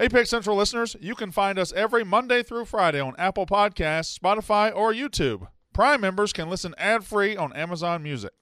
Apex Central listeners, you can find us every Monday through Friday on Apple Podcasts, Spotify, or YouTube. Prime members can listen ad-free on Amazon Music.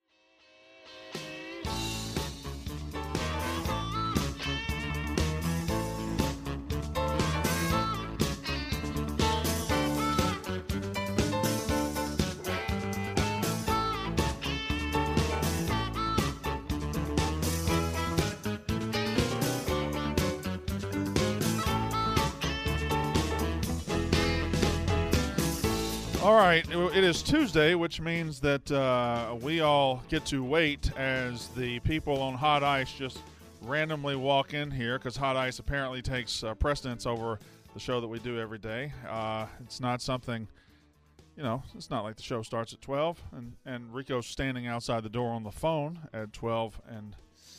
All right, it is Tuesday, which means that we all get to wait as the people on Hot Ice just randomly walk in here, because Hot Ice apparently takes precedence over the show that we do every day. It's not something, it's not like the show starts at 12, and Rico's standing outside the door on the phone at 12. And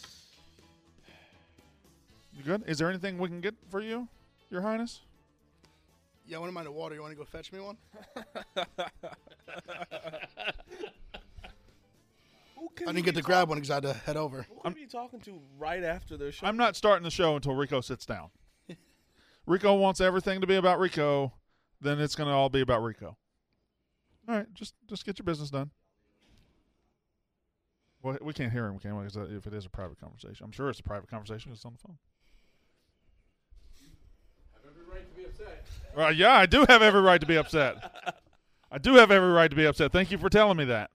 you good? Is there anything we can get for you, Your Highness? Yeah, I wouldn't mind a water. You want to go fetch me one? I didn't get to grab one because I had to head over. Who are you talking to right after the show? I'm not starting the show until Rico sits down. Rico wants everything to be about Rico, then it's going to all be about Rico. All right, just get your business done. Well, we can't hear him, can we? If it is a private conversation. I'm sure it's a private conversation because it's on the phone. Yeah, I do have every right to be upset. I do have every right to be upset. Thank you for telling me that.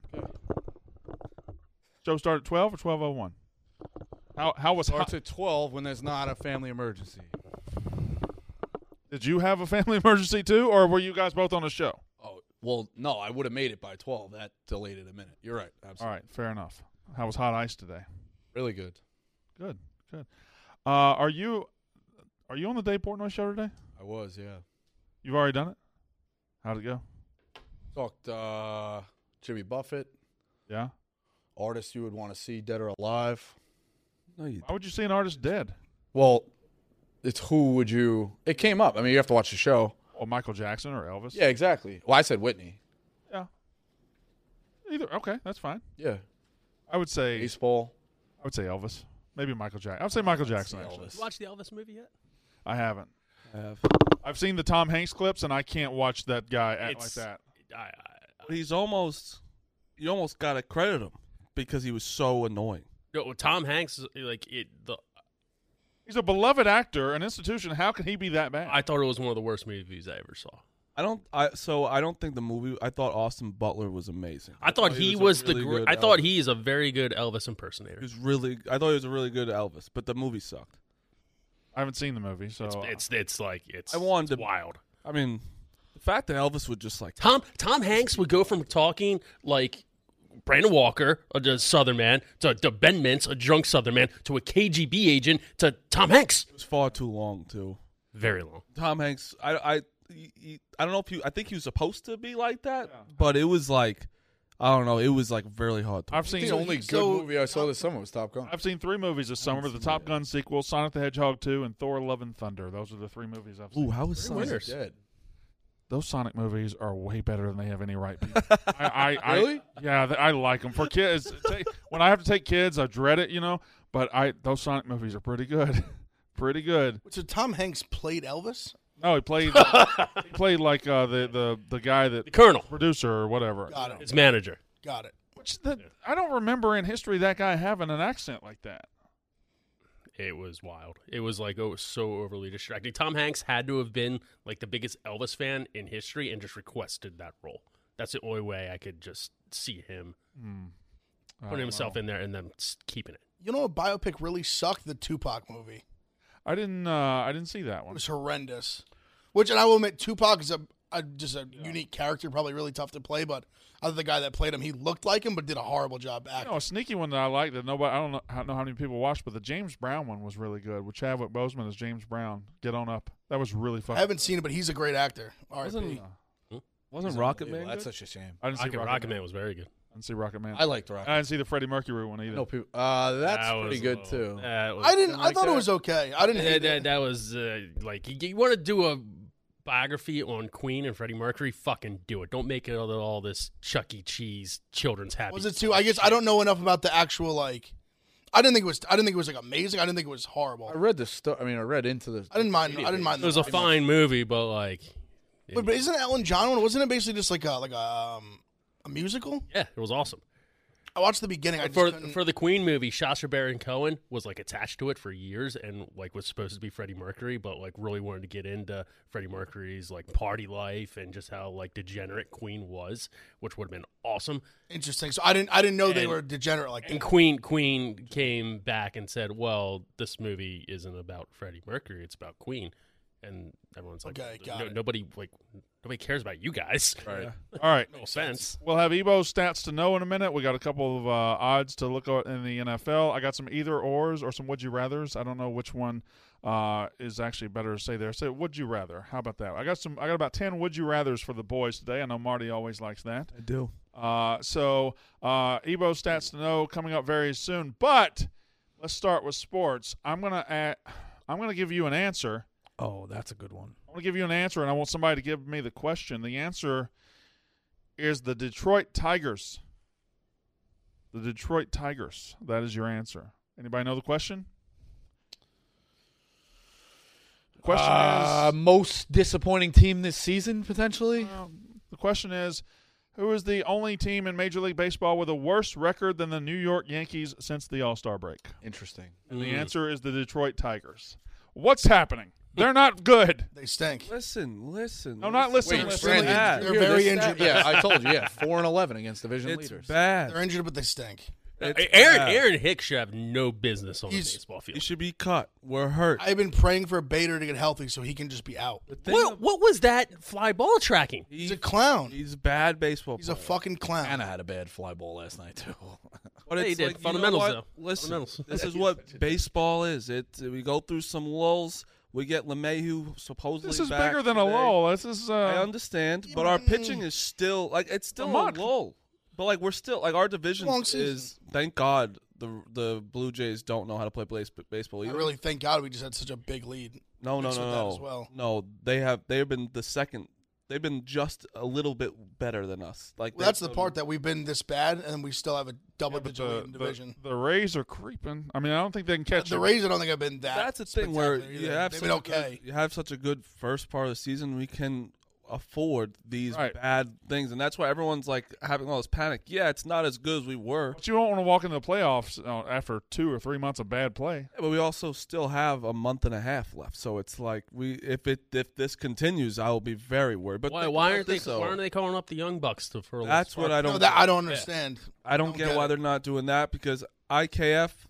Show started at 12 or 12:01? How was Starts at 12 when there's not a family emergency. Did you have a family emergency too, or were you guys both on a show? Oh, well, no, I would have made it by 12. That delayed it a minute. You're right. Absolutely. All right, fair enough. How was Hot Ice today? Really good. Good. Are you on the Dave Portnoy show today? I was, yeah. You've already done it? How'd it go? Talked Jimmy Buffett. Yeah? Artists you would want to see dead or alive. Why would you see an artist dead? Well, it's who would you... It came up. I mean, you have to watch the show. Or Michael Jackson or Elvis? Yeah, exactly. Well, I said Whitney. Yeah. Either. Okay, that's fine. Yeah. I would say... Baseball. I would say Elvis. Maybe Michael Jackson. I would say Michael Jackson, actually. You watched the Elvis movie yet? I haven't. I have. I've seen the Tom Hanks clips, and I can't watch that guy act like that. He's almost – you almost got to credit him because he was so annoying. No, Tom Hanks, He's a beloved actor, an institution. How can he be that bad? I thought it was one of the worst movies I ever saw. I don't think the movie – I thought Austin Butler was amazing. I thought he was I thought he is a very good Elvis impersonator. I thought he was a really good Elvis, but the movie sucked. I haven't seen the movie, so it's wild. I mean, the fact that Elvis would just like Tom Hanks would go from talking like Brandon Walker, a Southern man, to Ben Mintz, a drunk Southern man, to a KGB agent, to Tom Hanks. It was far too long too. Very long. Tom Hanks, I don't know if I think he was supposed to be like that, but it was like, I don't know, it was like very hard. I've seen The only good movie I saw this summer was Top Gun. I've seen 3 movies this summer: the Top Gun sequel, Sonic the Hedgehog 2, and Thor: Love and Thunder. Those are the 3 movies I've seen. Ooh, how was Sonic? Winners. Dead. Those Sonic movies are way better than they have any right to be. Really? I like them for kids. When I have to take kids, I dread it, But those Sonic movies are pretty good, pretty good. So Tom Hanks played Elvis? No, he played like the guy that The Colonel. producer or whatever. Got it. His manager. Got it. I don't remember in history that guy having an accent like that. It was wild. It was so overly distracting. Tom Hanks had to have been like the biggest Elvis fan in history and just requested that role. That's the only way I could just see him putting himself in there and then keeping it. You know what biopic really sucked? The Tupac movie. I didn't see that It one. was horrendous. Which, and I will admit, Tupac is just a unique character, probably really tough to play, but other the guy that played him, he looked like him, but did a horrible job acting. A sneaky one that I like that nobody, I don't know how many people watched, but the James Brown one was really good with Chadwick Boseman as James Brown. Get on up. That was really fun. I haven't seen it, but he's a great actor. Wasn't Rocket Man That's good? such a shame. I didn't see Rocket Man was very good. I didn't see Rocket Man. I liked Rocket. I didn't see the Freddie Mercury one either. No people. That's That pretty was good low. too. I thought it was okay. I didn't hate it. That was like you want to do a biography on Queen and Freddie Mercury? Fucking do it. Don't make it all this Chuck E. Cheese children's happy. Was it too? I guess I don't know enough about the actual I didn't think it was like amazing. I didn't think it was horrible. I read the I read into the. I didn't mind. It was a fine movie, but like, But isn't Elton John one? Wasn't it basically just like a musical? yeah, it was awesome. I watched the beginning. I just For couldn't- the Queen movie, Sacha Baron Cohen was like attached to it for years, and like was supposed to be Freddie Mercury, but like really wanted to get into Freddie Mercury's like party life and just how like degenerate Queen was, which would have been awesome. Interesting. So I didn't know they And- were degenerate like And that. Queen came back and said, "Well, this movie isn't about Freddie Mercury; it's about Queen." And everyone's like, Okay, got it. nobody cares about you guys." Right. All right. No offense. We'll have Ebo's stats to know in a minute. We got a couple of odds to look at in the NFL. I got some either ors or some would you rathers. I don't know which one is actually better to say there. Say would you rather. How about that? I got about 10 would you rathers for the boys today. I know Marty always likes that. I do. So Ebo's stats to know coming up very soon. But let's start with sports. I'm gonna give you an answer. Oh, that's a good one. I want to give you an answer, and I want somebody to give me the question. The answer is the Detroit Tigers. The Detroit Tigers. That is your answer. Anybody know the question? The question Most disappointing team this season, potentially? the question is, who is the only team in Major League Baseball with a worse record than the New York Yankees since the All-Star break? Interesting. And the answer is the Detroit Tigers. What's happening? They're not good. They stink. Listen. No, not listen. It's Listen. bad. They're very this injured. Yeah, I told you. Yeah, 4-11 against division It's leaders. bad. They're injured, but they stink. It's Aaron bad. Aaron Hicks should have no business on the He's- baseball He field. should be cut. We're hurt. I've been praying for Bader to get healthy so he can just be out. The thing What was that fly ball tracking? He's a clown. He's a bad baseball He's a player. fucking clown. Anna had a bad fly ball last night, too. But Yeah, he it's did. like, you know Fundamentals, what? though. Listen, Fundamentals. this is what baseball is. We go through some lulls. We get LeMahieu supposedly This is back bigger than a today. lull. This is I understand, but our pitching is still it's still a month. lull. But like we're still like our division Long season. is thank God the Blue Jays don't know how to play baseball I either. really thank God we just had such a big lead. No, mixed with that as well. No, they've been the second. They've been just a little bit better than us. Like Well, that's the part that we've been this bad, and we still have a double-digit lead in division. the Rays are creeping. I mean, I don't think they can catch The it. Rays, I don't think have been that. That's the thing where spectacular you either. have They've such been a good- okay. you have such a good first part of the season. We can afford these Right. bad things, and that's why everyone's like having all this panic. Yeah, it's not as good as we were, But you don't want to walk into the playoffs after 2 or 3 months of bad play. but we also still have a month and a half left. So it's like if this continues, I will be very worried. But think Why about aren't they this, though. why aren't they calling up the young bucks for a That's what I No, don't. that I don't understand. I don't don't get get why it. they're not doing that because IKF,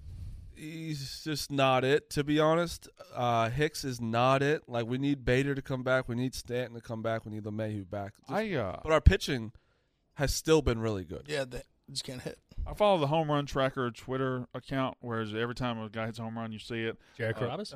he's just not it. To be honest, Hicks is not it. Like we need Bader to come back, we need Stanton to come back, we need LeMahieu back. But our pitching has still been really good. Yeah, they just can't hit. I follow the Home Run Tracker Twitter account, where every time a guy hits a home run, you see it. Jared Carrabis?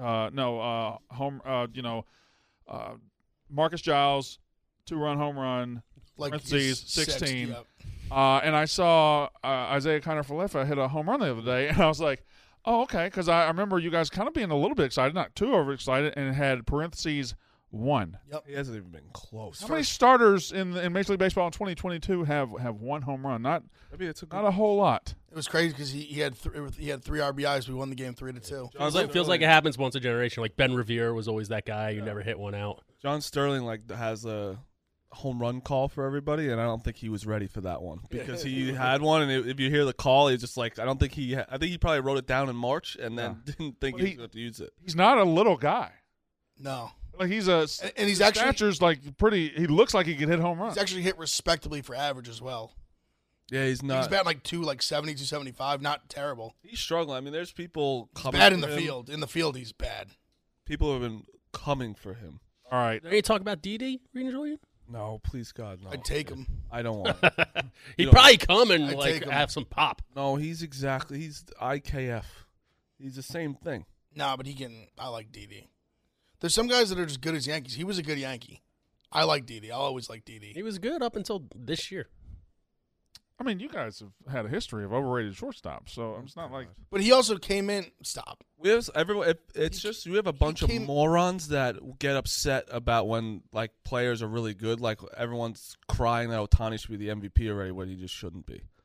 Marcus Giles, 2-run home run, Like parentheses, he's 16. Yep. and I saw Isaiah Kiner-Falefa hit a home run the other day, and I was like, oh, okay, because I remember you guys kind of being a little bit excited, not too overexcited, and it had parentheses 1. He hasn't even been close. How many starters in Major League Baseball in 2022 have 1 home run? Not a whole lot. It was crazy because he had 3 RBIs. We won the game 3-2. Feels like it happens once a generation. Like Ben Revere was always that guy who never hit one out. John Sterling has a home run call for everybody, and I don't think he was ready for that one because he had one, and if you hear the call, he's just like, I think he probably wrote it down in March and then didn't think he was going to use it. He's not a little guy. No, Like he's and he's actually stature's like pretty. He looks like he could hit home runs. he's actually hit respectably for average as well. Yeah, he's not. He's batting like 270, 275. Not terrible. He's struggling. I mean, there's people He's coming bad in for the him. field. In the field, he's bad. People have been coming for him. All right. Did you talk about Didi, Rena Julian? No, please God, no. I'd take him. I don't want him. He'd don't- probably come and I'd like take him. have some pop. No, he's IKF. He's the same thing. Nah, but he can. I like Didi. There's some guys that are just good as Yankees. He was a good Yankee. I like Didi. I'll always like Didi. He was good up until this year. I mean, you guys have had a history of overrated shortstops, so it's not like But he also came in. Stop. We have everyone. It's just we have a bunch of came- morons that get upset about when like players are really good. Like everyone's crying that Ohtani should be the MVP already when he just shouldn't be.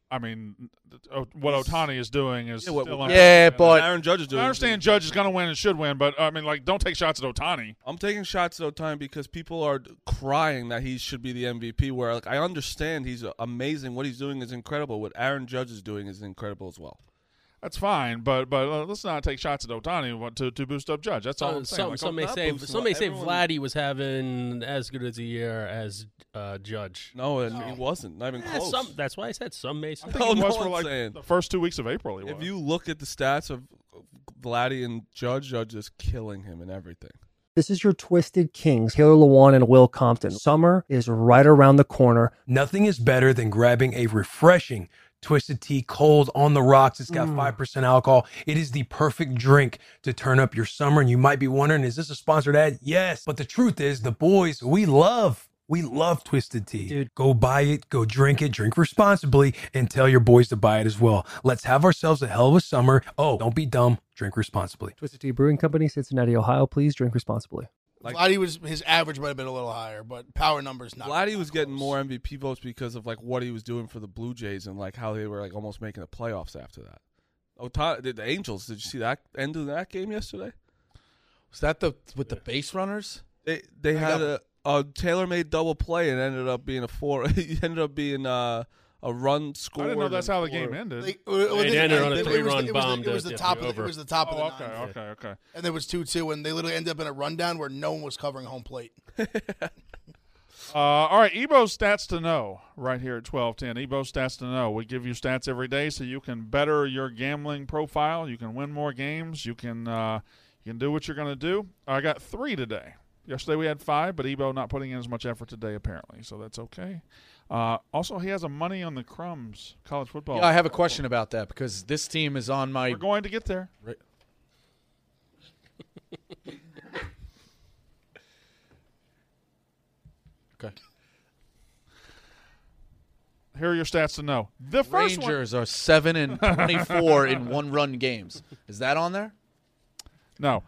I mean, what Ohtani is doing is still but Aaron Judge is doing. I understand Judge is going to win and should win, but I mean, like, don't take shots at Ohtani. I'm taking shots at Ohtani because people are crying that he should be the MVP. Where like I understand he's amazing. What he's doing is incredible. What Aaron Judge is doing is incredible as well. That's fine, but let's not take shots at Ohtani to boost up Judge. That's all I'm saying. Some may say Vladdy was having as good as a year as Judge. No, and he wasn't. Not even close. That's why I said some may say. I think he was for like the first 2 weeks of April. He was. If you look at the stats of Vladdy and Judge is killing him and everything. This is your Twisted Kings, Taylor Lewan and Will Compton. Summer is right around the corner. Nothing is better than grabbing a refreshing Twisted Tea cold on the rocks. It's got 5% alcohol. It is the perfect drink to turn up your summer. And you might be wondering, is this a sponsored ad? Yes. But the truth is, the boys, we love Twisted Tea. Dude. Go buy it, go drink it, drink responsibly, and tell your boys to buy it as well. Let's have ourselves a hell of a summer. Oh, don't be dumb. Drink responsibly. Twisted Tea Brewing Company, Cincinnati, Ohio. Please drink responsibly. Vladdy his average might have been a little higher, but power numbers not. Vladdy was getting more MVP votes because of like what he was doing for the Blue Jays and like how they were like almost making the playoffs after that. The Angels, did you see that end of that game yesterday? Was that with the base runners? They had a tailor-made double play and ended up being it ended up being a run score. I didn't know that's how the game ended. It ended on a 3-run bomb. It was the top of the ninth. Okay. And there was 2-2, and they literally ended up in a rundown where no one was covering home plate. All right, Ebo stats to know right here at 1210. Ebo stats to know. We give you stats every day so you can better your gambling profile. You can win more games. You can do what you're going to do. I got 3 today. Yesterday we had 5, but Ebo not putting in as much effort today apparently, so that's okay. Also, he has a money on the crumbs college football. Yeah, I have a question about that because this team is on my. We're going to get there. Right. Okay. Here are your stats to know. The first Rangers are 7-24 in one-run games. Is that on there? No.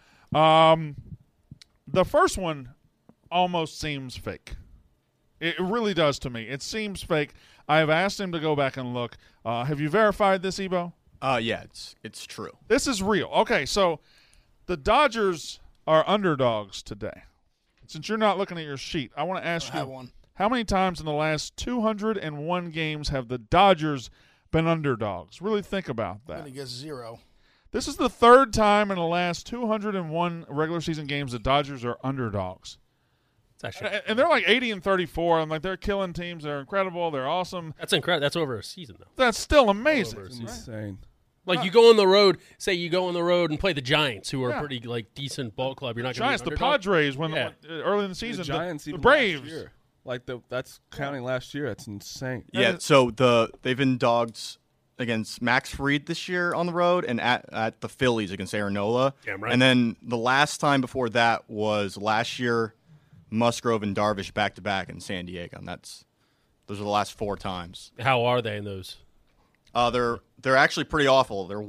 The first one almost seems fake. It really does to me. It seems fake. I have asked him to go back and look. Have you verified this, Ebo? Yeah, it's true. This is real. Okay, so the Dodgers are underdogs today. Since you're not looking at your sheet, I want to ask you, how many times in the last 201 games have the Dodgers been underdogs? Really think about that. I'm going to guess 0. This is the 3rd time in the last 201 regular season games the Dodgers are underdogs. And they're like 80-34. I'm like, they're killing teams. They're incredible. They're awesome. That's incredible. That's over a season, though. That's still amazing. It's insane. Like you go on the road, say you go on the road and play the Giants, who are a pretty like decent ball club. You're not going to Giants, the Padres, early in the season, the Giants, the Braves. Last year. Like that's counting last year. That's insane. Yeah. So they've been dogs against Max Fried this year on the road and at the Phillies against Aaron Nola. Damn right. And then the last time before that was last year, Musgrove and Darvish back-to-back in San Diego. And those are the last 4 times. How are they in those? They're actually pretty awful. They're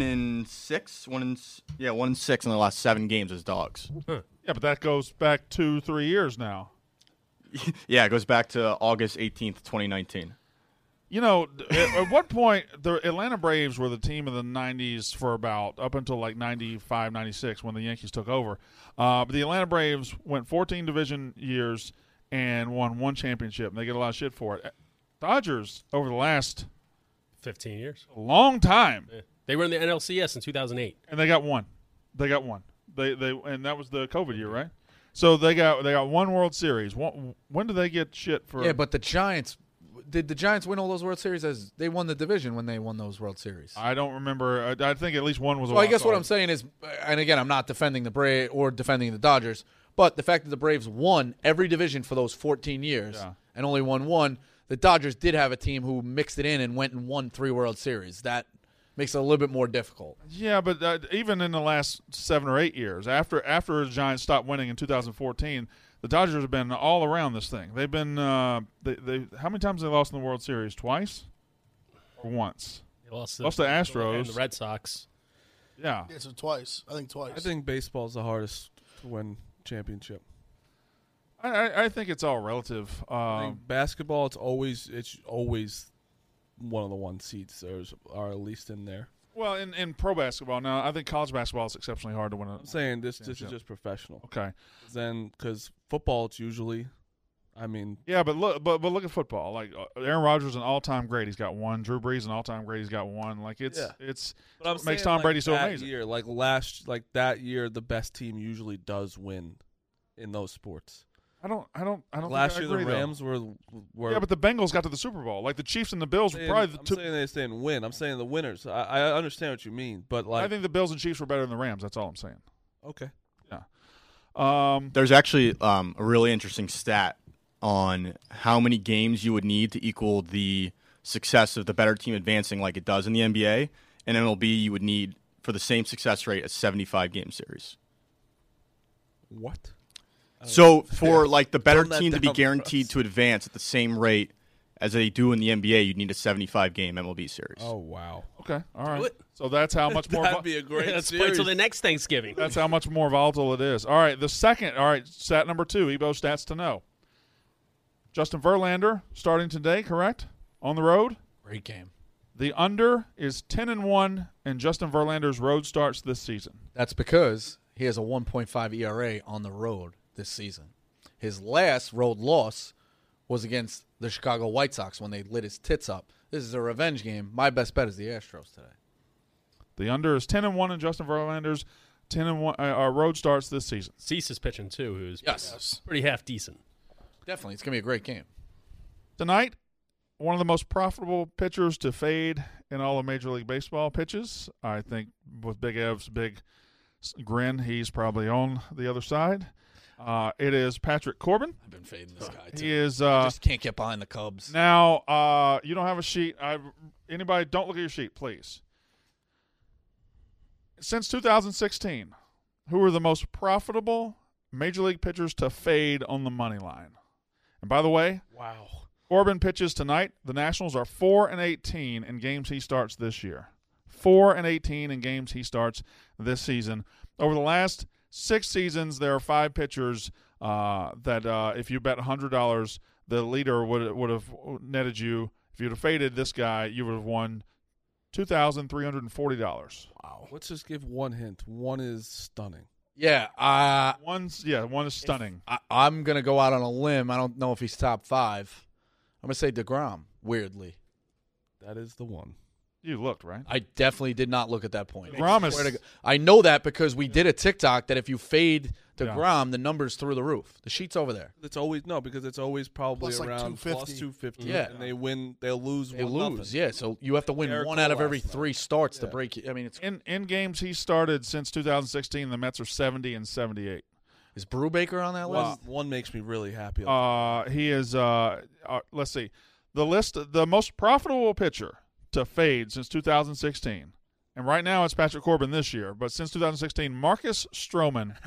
1-6, 1-6 in the last 7 games as dogs. Huh. Yeah, but that goes back 2-3 years now. Yeah, it goes back to August 18th, 2019. You know, at what point the Atlanta Braves were the team of the 90s for about up until like 95, 96 when the Yankees took over. But the Atlanta Braves went 14 division years and won 1 championship, and they get a lot of shit for it. Dodgers, over the last 15 years, a long time. Yeah. They were in the NLCS in 2008. And they got 1. They and that was the COVID year, right? So they got 1 World Series. When did they get shit for? Yeah, but the Giants. Did the Giants win all those World Series? As they won the division when they won those World Series? I don't remember. I think at least one was. Well, I guess what I'm saying is, and again, I'm not defending the Braves or defending the Dodgers, but the fact that the Braves won every division for those 14 years and only won 1, the Dodgers did have a team who mixed it in and went and won 3 World Series. That makes it a little bit more difficult. Yeah, but even in the last 7 or 8 years, after the Giants stopped winning in 2014. The Dodgers have been all around this thing. They've been they how many times have they lost in the World Series? Twice or once? They lost the Astros and the Red Sox. Yeah, so twice. I think twice. I think baseball's the hardest to win championship. I think it's all relative. I think basketball, it's always one of the 1 seeds are at least in there. Well, in pro basketball now, I think college basketball is exceptionally hard to win. I'm saying this is just professional. Okay. Then because football, it's usually, I mean. Yeah, but look at football. Like Aaron Rodgers is an all-time great. He's got 1. Drew Brees an all-time great. He's got 1. Like it's But I'm what makes saying, Tom Brady so that amazing. Year, that year, the best team usually does win in those sports. I don't. Last think I year agree, the Rams though. were. Yeah, but the Bengals got to the Super Bowl. Like the Chiefs and the Bills were probably the two. I'm saying they didn't win. I'm saying the winners. I understand what you mean, but like I think the Bills and Chiefs were better than the Rams. That's all I'm saying. okay. Yeah. There's actually a really interesting stat on how many games you would need to equal the success of the better team advancing like it does in the NBA. And MLB, you would need, for the same success rate, a 75-game series. What? So for like the better Dumb that team to be down for guaranteed us. to advance at the same rate as they do in the NBA, you'd need a 75-game MLB series. Oh wow. Okay. All right. it. So that's how much more. That'd be a great Let's wait series. till the next Thanksgiving. That's how much more volatile it is. All right, the second. All right, stat number 2. Ebo stats to know. Justin Verlander starting today, correct? On the road. Great game. The under is 10-1 in Justin Verlander's road starts this season. That's because he has a 1.5 ERA on the road this season. His last road loss was against the Chicago White Sox when they lit his tits up. This is a revenge game. My best bet is the Astros today. The under is 10-1 in Justin Verlander's 10-1 road starts this season. Cease is pitching too, who's Yes. pretty half decent. Definitely. It's going to be a great game. Tonight, one of the most profitable pitchers to fade in all of Major League Baseball pitches. I think with Big Ev's big grin, he's probably on the other side. It is Patrick Corbin. I've been fading this guy, too. He is I just can't get behind the Cubs. now. You don't have a sheet. Anybody, don't look at your sheet, please. Since 2016, who are the most profitable Major League pitchers to fade on the money line? And by the way, Wow. Corbin pitches tonight. The Nationals are 4-18 in games he starts this year. 4-18 in games he starts this season. Over the last 6 seasons, there are 5 pitchers that if you bet $100, the leader would have netted you. If you'd have faded this guy, you would have won $2,340. Wow. Let's just give one hint. One is stunning. Yeah, One is stunning. I'm going to go out on a limb. I don't know if he's top 5. I'm going to say DeGrom, weirdly. That is the one. You looked, right? I definitely did not look at that point. DeGrom is- I know that because we did a TikTok that if you fade DeGrom, the number's through the roof. The sheet's over there. It's always because it's always probably Plus, like, around 250. plus 250. Yeah. And they win. They'll lose. They 1-0. lose, yeah. So you have to win Eric one out of Cole every last 3 starts to break it. I mean, it's In games he started since 2016, the Mets are 70 and 78. is Brubaker on that list? One makes me really happy. He is. Let's see, the most profitable pitcher to fade since 2016, and right now it's Patrick Corbin this year. But since 2016, Marcus Stroman.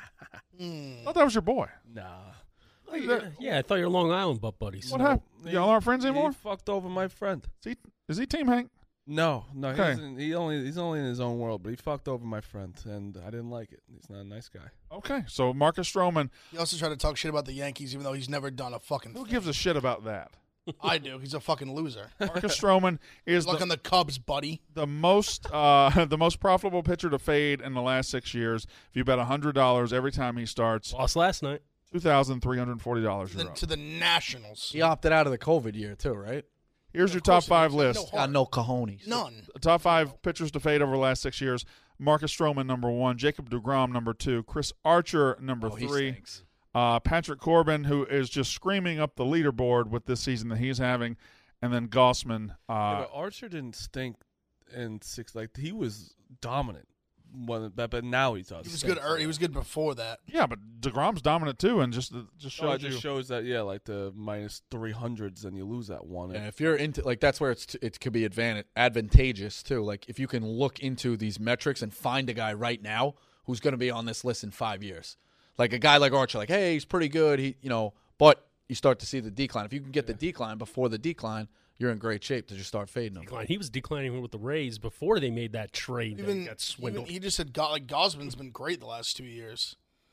I thought that was your boy. Nah. Yeah, I thought you were Long Island butt buddies. What happened? Y'all aren't friends anymore? He fucked over my friend. Is he Team Hank? No. Okay. He's only in his own world, but he fucked over my friend, and I didn't like it. He's not a nice guy. Okay, so Marcus Stroman. He also tried to talk shit about the Yankees, even though he's never done a fucking Who thing. gives a shit about that? I do. He's a fucking loser. Marcus Stroman is Look on the Cubs, buddy. the most profitable pitcher to fade in the last 6 years. If you bet $100 every time he starts, Lost last night. $2,340. You're up. To the Nationals. He opted out of the COVID year, too, right? Here's your top 5 list. Got no cojones. None. The top 5 pitchers to fade over the last 6 years. Marcus Stroman, number 1. Jacob deGrom, number 2. Chris Archer, number 3. Patrick Corbin, who is just screaming up the leaderboard with this season that he's having. And then Gossman. But Archer didn't stink in 6. Like, he was dominant. But now he does. He was good. He was good before that. Yeah, but deGrom's dominant too, and just shows it just shows that like the minus 300s, and you lose that one. Yeah, if you're into that's where it could be advantageous too. Like if you can look into these metrics and find a guy right now who's going to be on this list in 5 years, like a guy like Archer, like hey, he's pretty good, but you start to see the decline. If you can get the decline before the decline, you're in great shape to just start fading him. He was declining with the Rays before they made that trade that got Even swindled. he just said Gosman's been great the last 2 years.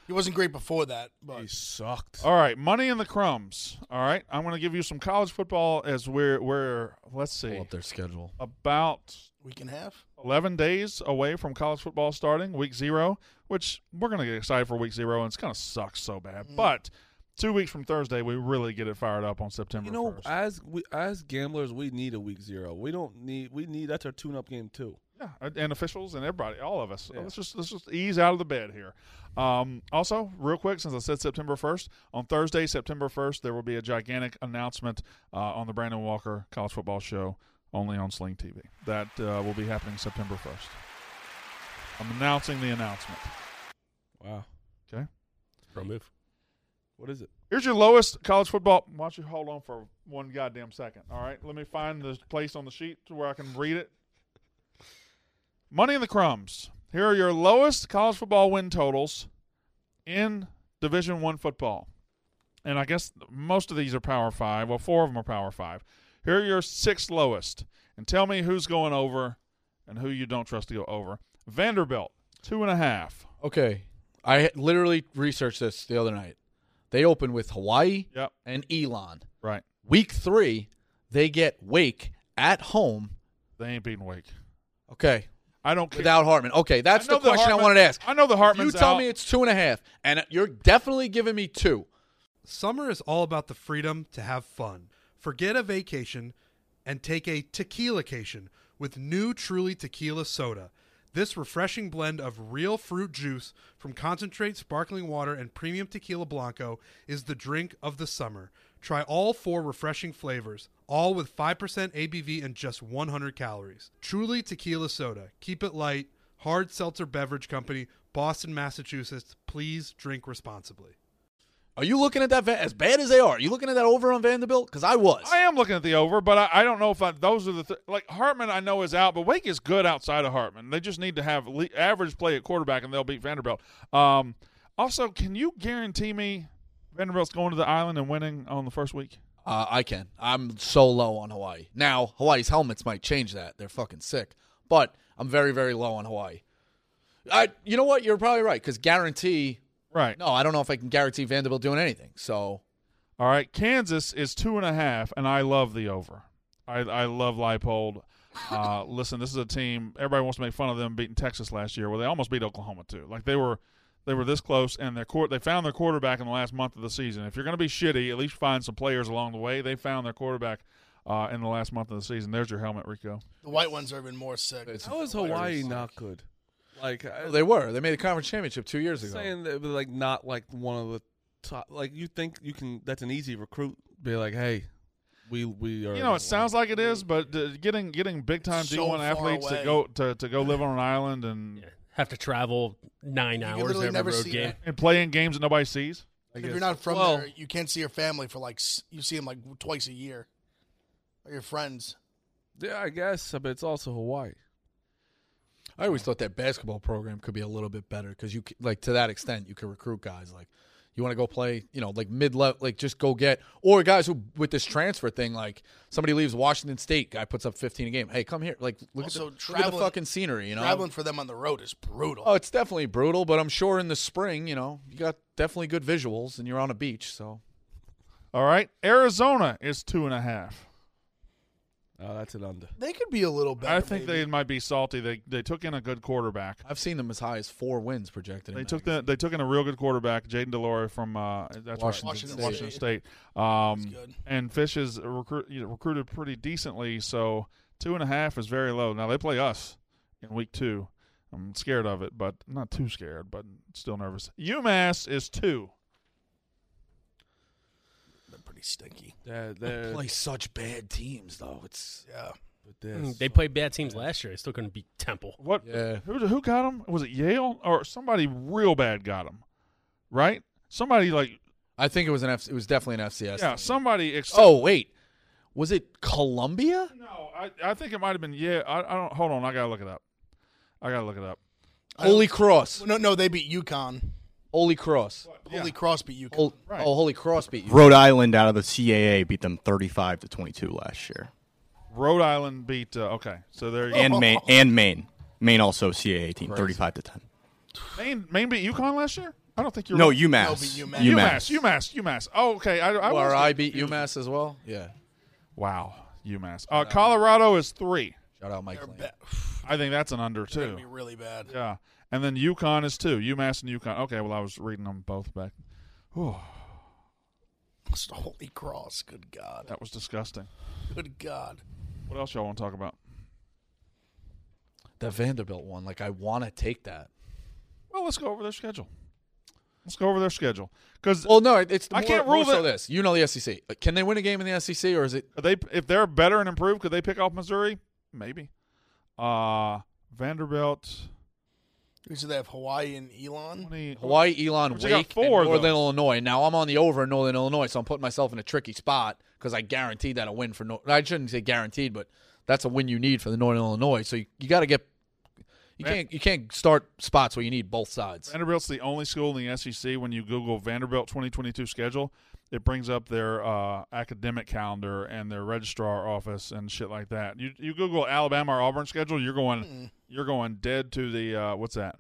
He wasn't great before that, but He sucked. All right, money in the crumbs. All right, I'm going to give you some college football as we're let's see, Pull up their schedule. about week and a half. 11 days away from college football starting, week 0, which we're going to get excited for week 0, and it's going to suck so bad. But 2 weeks from Thursday, we really get it fired up on September 1st. As gamblers, we need a week 0. We need that's our tune-up game too. Yeah, and officials and everybody, all of us. Yeah. Let's just ease out of the bed here. Also, real quick, since I said September 1st, on Thursday, September 1st, there will be a gigantic announcement on the Brandon Walker College Football Show, only on Sling TV. That will be happening September 1st. I'm announcing the announcement. Wow. Okay. Pro move. What is it? Here's your lowest college football. Why don't you hold on for one goddamn second? All right. Let me find the place on the sheet to where I can read it. Money in the crumbs. Here are your lowest college football win totals in Division I football. And I guess most of these are Power 5. Well, 4 of them are Power 5. Here are your 6 lowest. And tell me who's going over and who you don't trust to go over. Vanderbilt, 2.5. Okay. I literally researched this the other night. They open with Hawaii and Elon. Right. Week 3, they get Wake at home. They ain't beating Wake. Okay. I don't care. Without Hartman. Okay, that's the question I wanted to ask. I know the Hartman's You tell out. me it's 2.5, and you're definitely giving me 2. Summer is all about the freedom to have fun. Forget a vacation and take a tequila-cation with new Truly Tequila Soda. This refreshing blend of real fruit juice from concentrate sparkling water and premium tequila blanco is the drink of the summer. Try all 4 refreshing flavors, all with 5% ABV and just 100 calories. Truly Tequila Soda. Keep it light. Hard Seltzer Beverage Company, Boston, Massachusetts. Please drink responsibly. Are you looking at that as bad as they are? Are you looking at that over on Vanderbilt? Because I was. I am looking at the over, but I don't know if those are the like Hartman. I know is out, but Wake is good outside of Hartman. They just need to have average play at quarterback, and they'll beat Vanderbilt. Also, can you guarantee me Vanderbilt's going to the island and winning on the first week? I can. I'm so low on Hawaii. Now, Hawaii's helmets might change that. They're fucking sick. But I'm very, very low on Hawaii. You know what? You're probably right, because guarantee. Right. No, I don't know if I can guarantee Vanderbilt doing anything. So, all right. Kansas is 2.5, and I love the over. I love Leipold. Listen, this is a team. Everybody wants to make fun of them beating Texas last year. Well, they almost beat Oklahoma too. Like they were this close, and they found their quarterback in the last month of the season. If you're going to be shitty, at least find some players along the way. They found their quarterback in the last month of the season. There's your helmet, Rico. The white ones are even more sick. How is Hawaii not good? Like they were. They made a conference championship 2 years ago. Saying they were like not like one of the top. Like you think you can? That's an easy recruit. Be like, hey, we are. You know, it sounds like it is, but getting big time D1 athletes to go live on an island and have to travel 9 hours every road game and play in games that nobody sees. If you're not from there, you can't see your family for you see them like twice a year, or your friends. Yeah, I guess, but it's also Hawaii. I always thought that basketball program could be a little bit better because you like to that extent you could recruit guys like you want to go play like mid-level, like just go get, or guys who with this transfer thing, like somebody leaves Washington State, guy puts up 15 a game, hey, come here, like look at the fucking scenery. Traveling for them on the road is brutal. Oh, it's definitely brutal, but I'm sure in the spring, you got definitely good visuals and you're on a beach. So, all right, Arizona is 2.5. Oh, that's an under. They could be a little better. I think they might be salty. They took in a good quarterback. I've seen them as high as 4 wins projected. They took in a real good quarterback, Jaden Delore from Washington State. And Fish is recruited pretty decently, so 2.5 is very low. Now they play us in week 2. I'm scared of it, but not too scared, but still nervous. UMass is 2. Pretty stinky. They play such bad teams, though. They played bad teams last year. They still couldn't beat Temple. What? Yeah. Who got them? Was it Yale or somebody real bad got them? Right? Somebody like. I think it was it was definitely an FCS. Yeah, team. somebody. Oh wait, was it Columbia? No, I think it might have been. Yeah, I don't. Hold on, I gotta look it up. Holy Cross. No, they beat UConn. Holy Cross. Holy Cross beat UConn. Right. Oh, Holy Cross beat UConn. Rhode Island out of the CAA beat them 35-22 last year. Rhode Island beat. Okay, so there you go. And Maine also CAA team 35-10. Maine beat UConn last year. I don't think you're No, right. UMass. No, but UMass. UMass. Oh, okay. I beat UMass as well. Yeah. Wow, UMass. Colorado is 3. Shout out Mike. I think that's an under They're too. gonna be really bad. Yeah, and then UConn is 2. UMass and UConn. Okay, well I was reading them both back. Whew, Holy cross! Good God! that was disgusting. Good God! What else y'all want to talk about? The Vanderbilt one. Like, I want to take that. Well, let's go over their schedule. Because Well, no, it's I more, can't more rule so that- this. You know the SEC. Can they win a game in the SEC, or is it? if they're better and improved, could they pick off Missouri? Maybe. Vanderbilt. So they have Hawaii and Elon. 20, Hawaii, Elon, But you got Wake, 4, and Northern though. Illinois. Now I'm on the over in Northern Illinois, so I'm putting myself in a tricky spot because I guaranteed that a win for I shouldn't say guaranteed, but that's a win you need for the Northern Illinois. So you got to get you can't start spots where you need both sides. Vanderbilt's the only school in the SEC. When you Google Vanderbilt 2022 schedule, it brings up their academic calendar and their registrar office and shit like that. You Google Alabama or Auburn schedule, you're going dead to the what's that?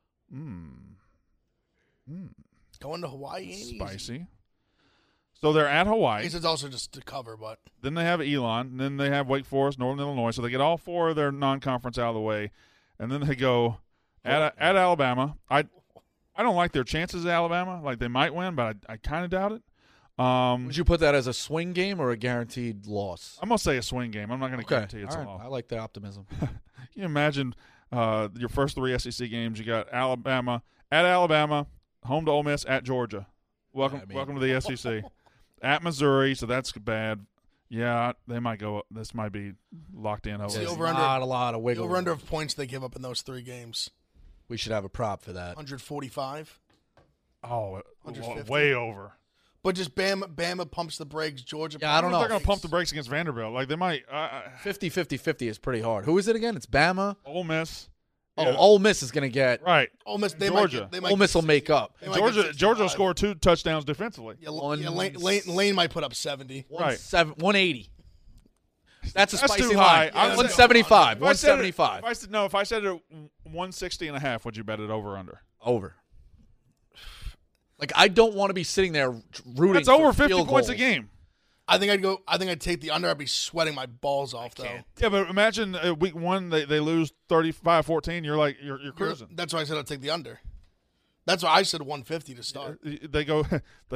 Going to Hawaii ain't easy. Spicy. So they're at I Hawaii. guess it's also just to cover, but Then they have Elon. And then they have Wake Forest, Northern Illinois. So they get all 4 of their non-conference out of the way, and then they go at Alabama. I don't like their chances at Alabama. Like they might win, but I kind of doubt it. Would you put that as a swing game or a guaranteed loss? I'm gonna say a swing game. I'm not gonna guarantee it's All a right. loss. I like the optimism. Can you imagine your first 3 SEC games? You got Alabama at Alabama, home to Ole Miss, at Georgia. Welcome to the SEC. At Missouri, so that's bad. Yeah, they might go. This might be locked in. the There's over-under, not a lot of the wiggle. over-under of points they give up in those 3 games. We should have a prop for that. 145. Oh, 150. way over. But just Bama pumps the brakes. Georgia. Yeah, I don't They're know. going to pump the brakes against Vanderbilt. Like they might. 50-50-50 is pretty hard. Who is it again? It's Bama. Ole Miss. Oh, Yeah. Ole Miss is going to get. Right. Ole Miss. They Georgia. Might get, they might Ole Miss get will make up. they might get Georgia 65. will score 2 touchdowns defensively. Yeah, Lane might put up 70. Right. 180. That's a That's spicy too high. line. I was- 175. If I said it- 175. If I said it at 160 and a half, would you bet it over under? Over. Like, I don't want to be sitting there rooting That's over for 50 field points a goals. game. I think I'd take the under. I'd be sweating my balls off though. Yeah, but imagine week 1 they lose 35-14. You're like you're cruising. That's why I said I'd take the under. That's why I said 150 to start. They go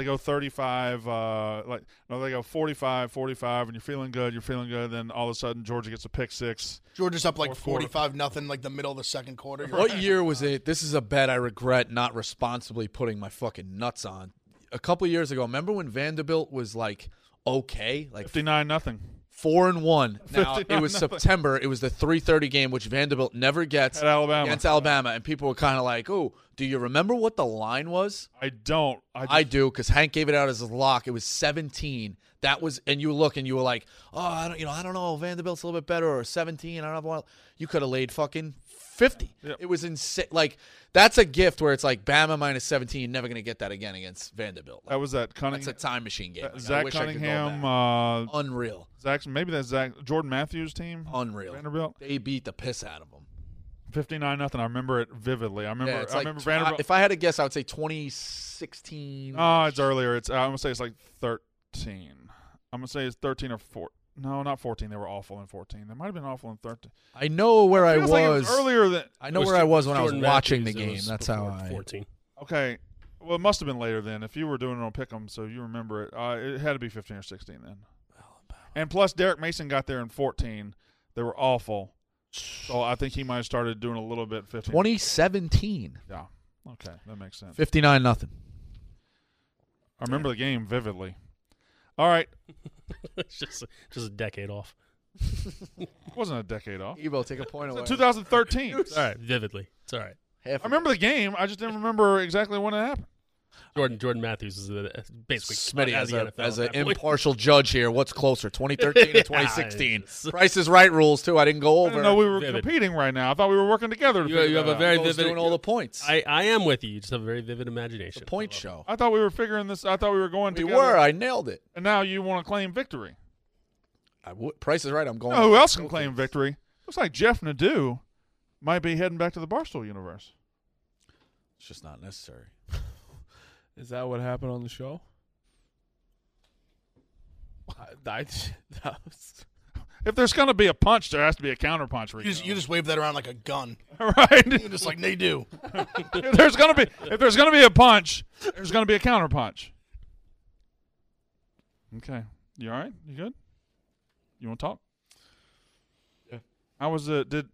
35 they go 45 and you're feeling good, then all of a sudden Georgia gets a pick 6. Georgia's up like Fourth quarter. 45-0, like the middle of the second quarter. What year was it? This is a bet I regret not responsibly putting my fucking nuts on. A couple of years ago, remember when Vanderbilt was like okay, like 59-0 4-1. Now it was 59-0. September. It was the 3:30 game, which Vanderbilt never gets At Alabama. against Alabama, and people were kind of like, "Oh, do you remember what the line was?" I don't. I do, because Hank gave it out as a lock. It was 17. That was, and you look and you were like, "Oh, I don't know. Vanderbilt's a little bit better, or 17. I don't know. You could have laid fucking 50. Yep. It was insane. Like, that's a gift where it's like Bama minus 17. You're never gonna get that again against Vanderbilt. Like, That was that that's Cunningham. a time machine game. Like, I Zach wish I could go Cunningham. back. Unreal. Maybe that's Jordan Matthews' team. Unreal. Vanderbilt. They beat the piss out of them. 59-0. I remember it vividly. I remember. Yeah, it's I like remember Vanderbilt. if I had to guess, I would say 2016. Oh, it's earlier. I'm gonna say it's like 13. I'm gonna say it's 13 or 14. No, not 14. They were awful in 14. They might have been awful in 13. I know where I Feels was. like it was earlier than. I know where I was when I was Jordan watching the Matthews, it game. was That's how before I. 14. Okay. Well, it must have been later then. If you were doing it on Pick'em, so you remember it. It had to be 15 or 16 then. And plus, Derek Mason got there in 14. They were awful. So I think he might have started doing a little bit 15. 2017. Yeah. Okay, that makes sense. 59-0. I remember the game vividly. All right. It's just a decade off. It wasn't a decade off. Ebo, take a point away. 2013. All right, vividly. It's all right. Half I remember the game. I just didn't remember exactly when it happened. Jordan Matthews is basically Smitty, out of the NFL as at an that point. impartial judge here, what's closer, 2013 or Yeah, 2016? it's- Price is Right rules, too. I didn't go I over. didn't know we were Vivid. competing right now. I thought we were working together. To You figure have that a out. very Ibo's vivid. doing all the points. I am with you. You just have a very vivid imagination. The point show. I thought we were figuring this. I thought we were going We together. were. I nailed it. And now you want to claim victory. Price is Right. I'm going. You know who else can claim victory? Looks like Jeff Nadeau might be heading back to the Barstool universe. It's just not necessary. Is that what happened on the show? If there's going to be a punch, there has to be a counter punch. You just wave that around like a gun, right? You're just like they do. If there's going to be a punch, there's going to be a counter punch. Okay, you all right? You good? You want to talk? Yeah. How was it? Did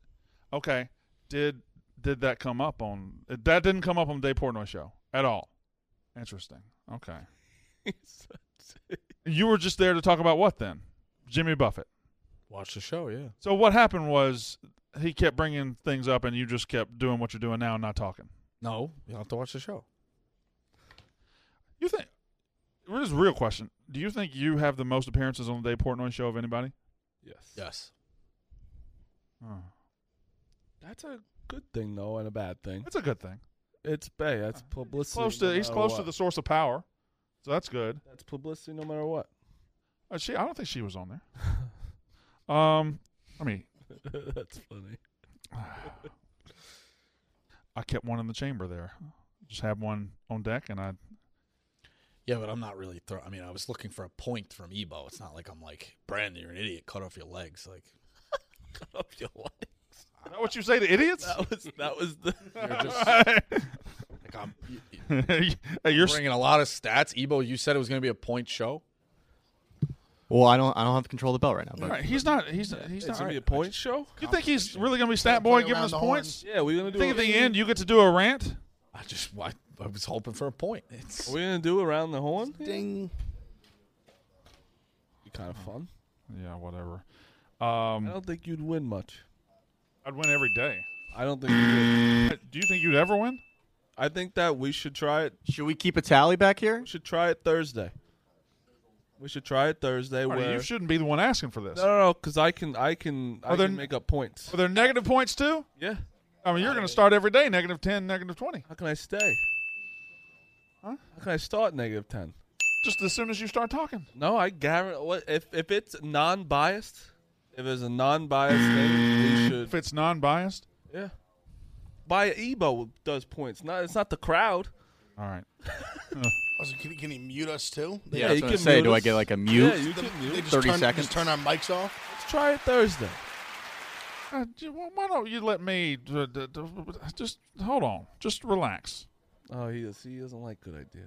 that come up on? That didn't come up on the Dave Portnoy show at all. Interesting. Okay. You were just there to talk about what then? Jimmy Buffett. Watch the show, yeah. So what happened was he kept bringing things up, and you just kept doing what you're doing now and not talking. No, you have to watch the show. You think? This is a real question. Do you think you have the most appearances on the Dave Portnoy show of anybody? Yes. Oh. That's a good thing, though, and a bad thing. That's a good thing. It's bad. That's publicity. He's close to the source of power, so that's good. That's publicity no matter what. I don't think she was on there. I mean, that's funny. I kept one in the chamber there. Just had one on deck, and I. Yeah, but I'm not really. I was looking for a point from Ebo. It's not like I'm like, Brandon, you're an idiot. Cut off your legs. Like, cut off your legs. Is that what you say to idiots? That was the. You're just. You're bringing a lot of stats. Ebo, you said it was going to be a point show. Well, I don't have control of the belt right now. But. Right. He's not. He's not. It's gonna be a point show. You think he's really gonna be stat boy giving us points? Yeah, we're gonna do. Think at the end you get to do a rant? I was hoping for a point. Are we gonna do around the horn? Ding. Be kind of fun. Yeah, whatever. I don't think you'd win much. I'd win every day. I don't think you would. Do you think you'd ever win? I think that we should try it. Should we keep a tally back here? We should try it Thursday. We should try it Thursday. Where you shouldn't be the one asking for this. No, because I can make up points. Are there negative points too? Yeah. I mean, you're going to start every day, -10, -20. How can I stay? Huh? How can I start -10? Just as soon as you start talking. No, I guarantee. If it's non-biased, if it's a non-biased thing, we should. If it's non-biased? Yeah. Ebo does points. It's not the crowd. All right. Can he mute us too? Yeah, you can say, do I get like a mute? Yeah, you can mute. 30 seconds. Just turn our mics off. Let's try it Thursday. Why don't you let me just hold on, just relax. Oh, he doesn't like good ideas.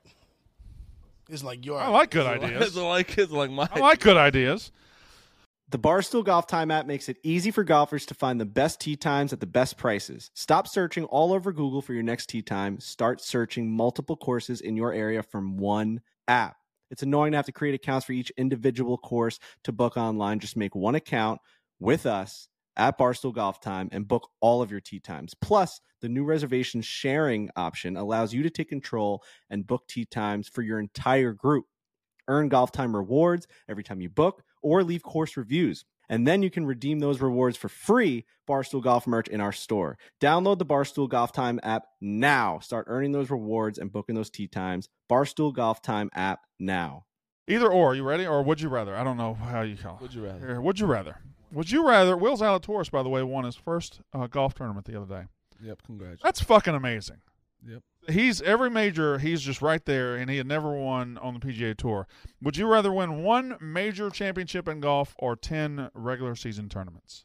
It's like your. I like good ideas. It's like my. I like good ideas. The Barstool Golf Time app makes it easy for golfers to find the best tee times at the best prices. Stop searching all over Google for your next tee time. Start searching multiple courses in your area from one app. It's annoying to have to create accounts for each individual course to book online. Just make one account with us at Barstool Golf Time and book all of your tee times. Plus, the new reservation sharing option allows you to take control and book tee times for your entire group. Earn Golf Time rewards every time you book or leave course reviews. And then you can redeem those rewards for free Barstool Golf merch in our store. Download the Barstool Golf Time app now. Start earning those rewards and booking those tee times. Barstool Golf Time app now. Either or. You ready? Or would you rather? I don't know how you call it. Would you rather? Here, would you rather? Would you rather? Will Zalatoris, by the way, won his first golf tournament the other day. Yep, congratulations. That's fucking amazing. Yep. He's every major, he's just right there, and he had never won on the PGA Tour. Would you rather win one major championship in golf or 10 regular season tournaments?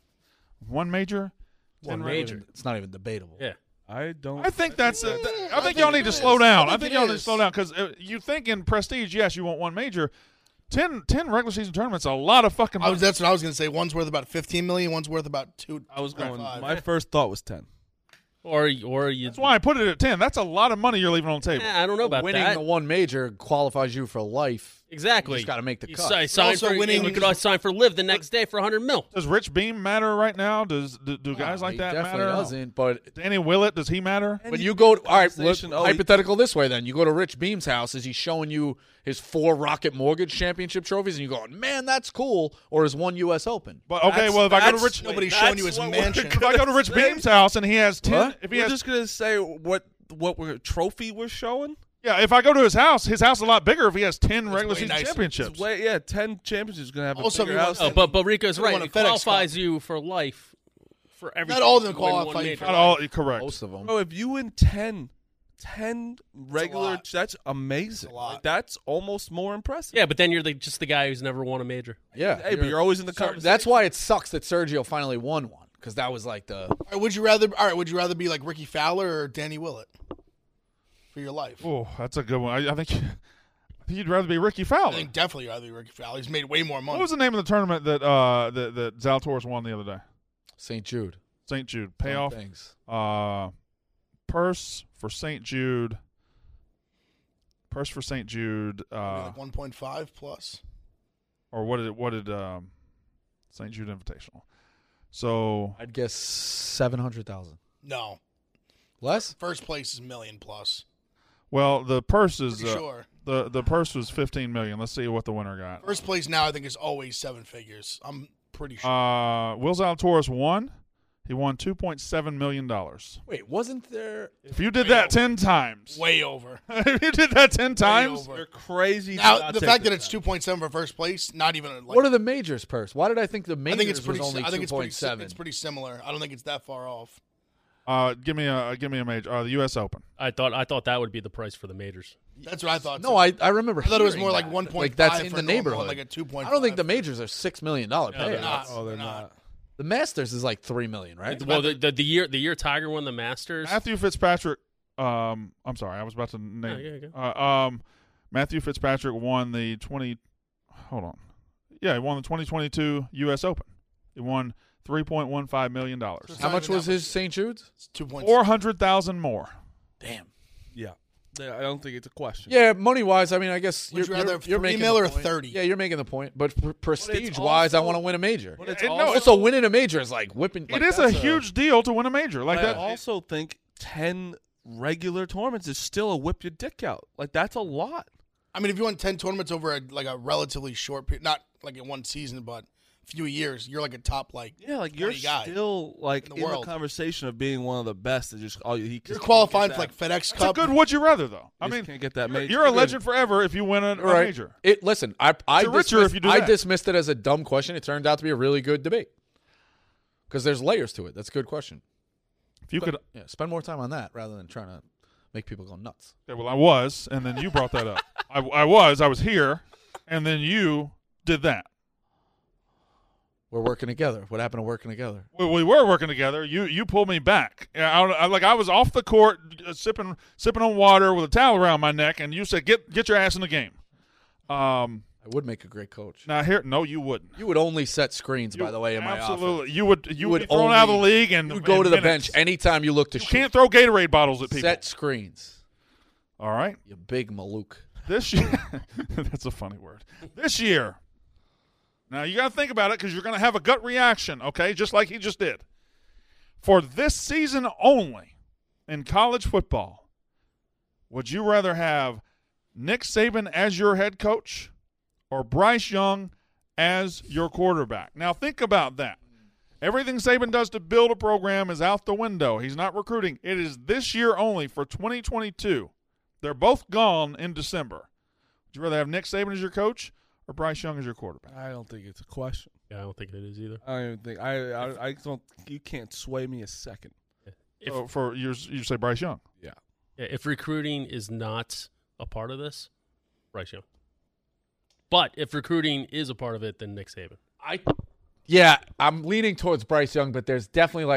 One major? 10 major. It's not even debatable. Yeah. I think that's I think y'all need to slow down. I think y'all need to slow down because you think in prestige, yes, you want one major. 10 regular season tournaments, a lot of fucking money. That's what I was going to say. One's worth about $15 million. One's worth about $2. I was going. My first thought was 10. Or you. That's why I put it at 10. That's a lot of money you're leaving on the table. I don't know about winning that. the one major qualifies you for life. Exactly. You just got to make the cut. You could sign for Live the next day for $100 million. Does Rich Beam matter right now? Do guys like that definitely matter? Doesn't. But Danny Willett, does he matter? When you go, all right, hypothetical this way then. You go to Rich Beam's house. Is he showing you his 4 Rocket Mortgage Championship trophies? And you going, man, that's cool. Or his 1 U.S. Open? But okay, well, if I go to Rich, nobody's showing you his mansion. If I go to Rich Beam's house and he has 10, if he we're has, just gonna say what trophy we're showing. Yeah, if I go to his house is a lot bigger if he has 10 regular season championships. 10 championships is going to have also, a bigger house. But Rico's right. It qualifies you for life for everything. Not all of them qualify you for Not all, correct. Most of them. Bro, if you win 10 10 regular. That's amazing. Like, that's almost more impressive. Yeah, but then you're just the guy who's never won a major. Yeah. Hey, but you're always in the conversation. That's why it sucks that Sergio finally won one, because that was like the. All right, would you rather be like Ricky Fowler or Danny Willett for your life? Oh, that's a good one. I think you'd rather be Ricky Fowler. I think definitely rather be Ricky Fowler. He's made way more money. What was the name of the tournament that that Zalatoris won the other day? St. Jude. St. Jude. Payoff. Things. Purse for St. Jude. Like 1.5 plus. Or what did St. Jude Invitational? So I'd guess 700,000. No. Less? First place is $1 million plus. Well, the purse is Sure. the purse was $15 million. Let's see what the winner got. First place now I think is always 7 figures. I'm pretty sure. Will Zalatoris won. He won $2.7 million. Wait, wasn't there? If you did that 10 times, way over. If you did that 10 times, over. You're crazy. Now the fact that it's 2.7 for first place, not even. Like, What are the majors purse? Why did I think the majors I think it's pretty. was only I think 2.7? it's pretty similar. I don't think it's that far off. give me a major. The U.S. Open. I thought that would be the price for the majors. That's what I thought. No, I remember. I thought it was more hearing like that. 1.5. Like that's in for the normal, neighborhood. like a 2.5. I don't think the majors are $6 million they're payouts. not. Oh, they're not. The Masters is like $3 million, right? Well, the year Tiger won the Masters. Matthew Fitzpatrick. I'm sorry, I was about to name. Matthew Fitzpatrick won the 20. Hold on. Yeah, he won the 2022 U.S. Open. He won $3.15 million. How much was his St. Jude's? It's 2.6. 400,000 more. Damn. Yeah. I don't think it's a question. Yeah, money wise, I mean, I guess Would you rather have you're 3 making mil the or point. 30? Yeah, you're making the point. But prestige wise, I want to win a major. But it's also winning a major is like whipping. Like, It is a huge deal to win a major. Like I that. also think 10 regular tournaments is still a whip your dick out. Like, that's a lot. I mean, if you won 10 tournaments over a relatively short period, not like in one season, but a few years, you're like a top you're guy still like in in the the world. conversation of being one of the best. It's just You're qualifying for like FedEx It's a Cup. good would you rather, though. I mean, can't get that major. you're a legend forever if you win a major. Listen, I richer if you do I that. dismissed it as a dumb question. It turned out to be a really good debate because there's layers to it. That's a good question. If you could, spend more time on that rather than trying to make people go nuts. yeah, well, I was, and then you brought that up. I was here, and then you did that. We're working together. What happened to working together? We were working together. You pulled me back. I was off the court sipping on water with a towel around my neck, and you said, "Get your ass in the game." I would make a great coach. Now no, you wouldn't. You would only set screens, by the way, in my office. Absolutely, you would be thrown out of the league, and you'd go to the minutes. bench anytime you look to shoot. You can't throw Gatorade bottles at people. Set screens. All right, You big Malouk. this year, that's a funny word. This year, now you got to think about it because you're going to have a gut reaction, okay? Just like he just did. For this season only in college football, would you rather have Nick Saban as your head coach or Bryce Young as your quarterback? Now think about that. Everything Saban does to build a program is out the window. He's not recruiting. It is this year only for 2022. They're both gone in December. Would you rather have Nick Saban as your coach or Bryce Young as your quarterback? I don't think it's a question. Yeah, I don't think it is either. I don't even think I don't. You can't sway me a second. For you say Bryce Young. Yeah. If recruiting is not a part of this, Bryce Young. But if recruiting is a part of it, then Nick Saban. Yeah, I'm leaning towards Bryce Young, but there's definitely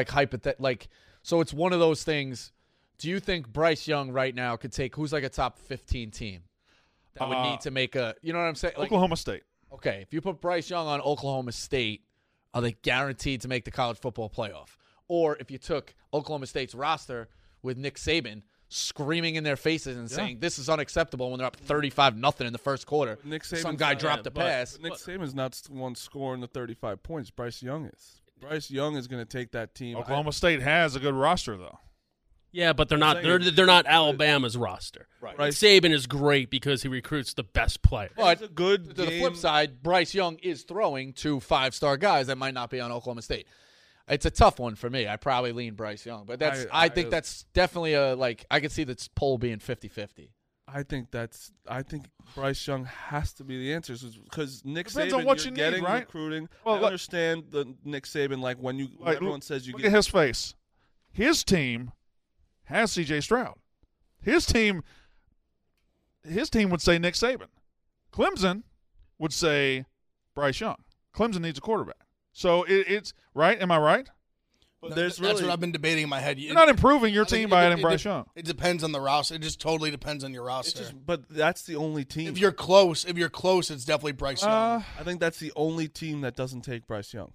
so it's one of those things. Do you think Bryce Young right now could take who's like a top 15 team that would need to make a, you know what I'm saying? Like, Oklahoma State. Okay, if you put Bryce Young on Oklahoma State, are they guaranteed to make the college football playoff? Or if you took Oklahoma State's roster with Nick Saban screaming in their faces and saying this is unacceptable when they're up 35-0 in the first quarter. Nick Saban's Some guy dropped a pass. Nick Saban's not the one scoring the 35 points. Bryce Young is. Bryce Young is going to take that team. Oklahoma State has a good roster, though. Yeah, but they're not. They're not Alabama's roster. Right. Nick Saban is great because he recruits the best players. But It's a good to the flip side, Bryce Young is throwing 2 5-star guys that might not be on Oklahoma State. It's a tough one for me. I probably lean Bryce Young, but I think that's definitely I could see this poll being 50-50. I think Bryce Young has to be the answer because Nick Depends Saban, on what you're you need, getting right? recruiting. Well, I understand the Nick Saban, like when Like, everyone says you look get at his face. His team has C.J. Stroud. His team would say Nick Saban. Clemson would say Bryce Young. Clemson needs a quarterback. So it's right. Am I right? But that's what I've been debating in my head. You're not improving your team by adding Bryce Young. It depends on the roster. It just totally depends on your roster. But that's the only team. If you're close, it's definitely Bryce Young. I think that's the only team that doesn't take Bryce Young.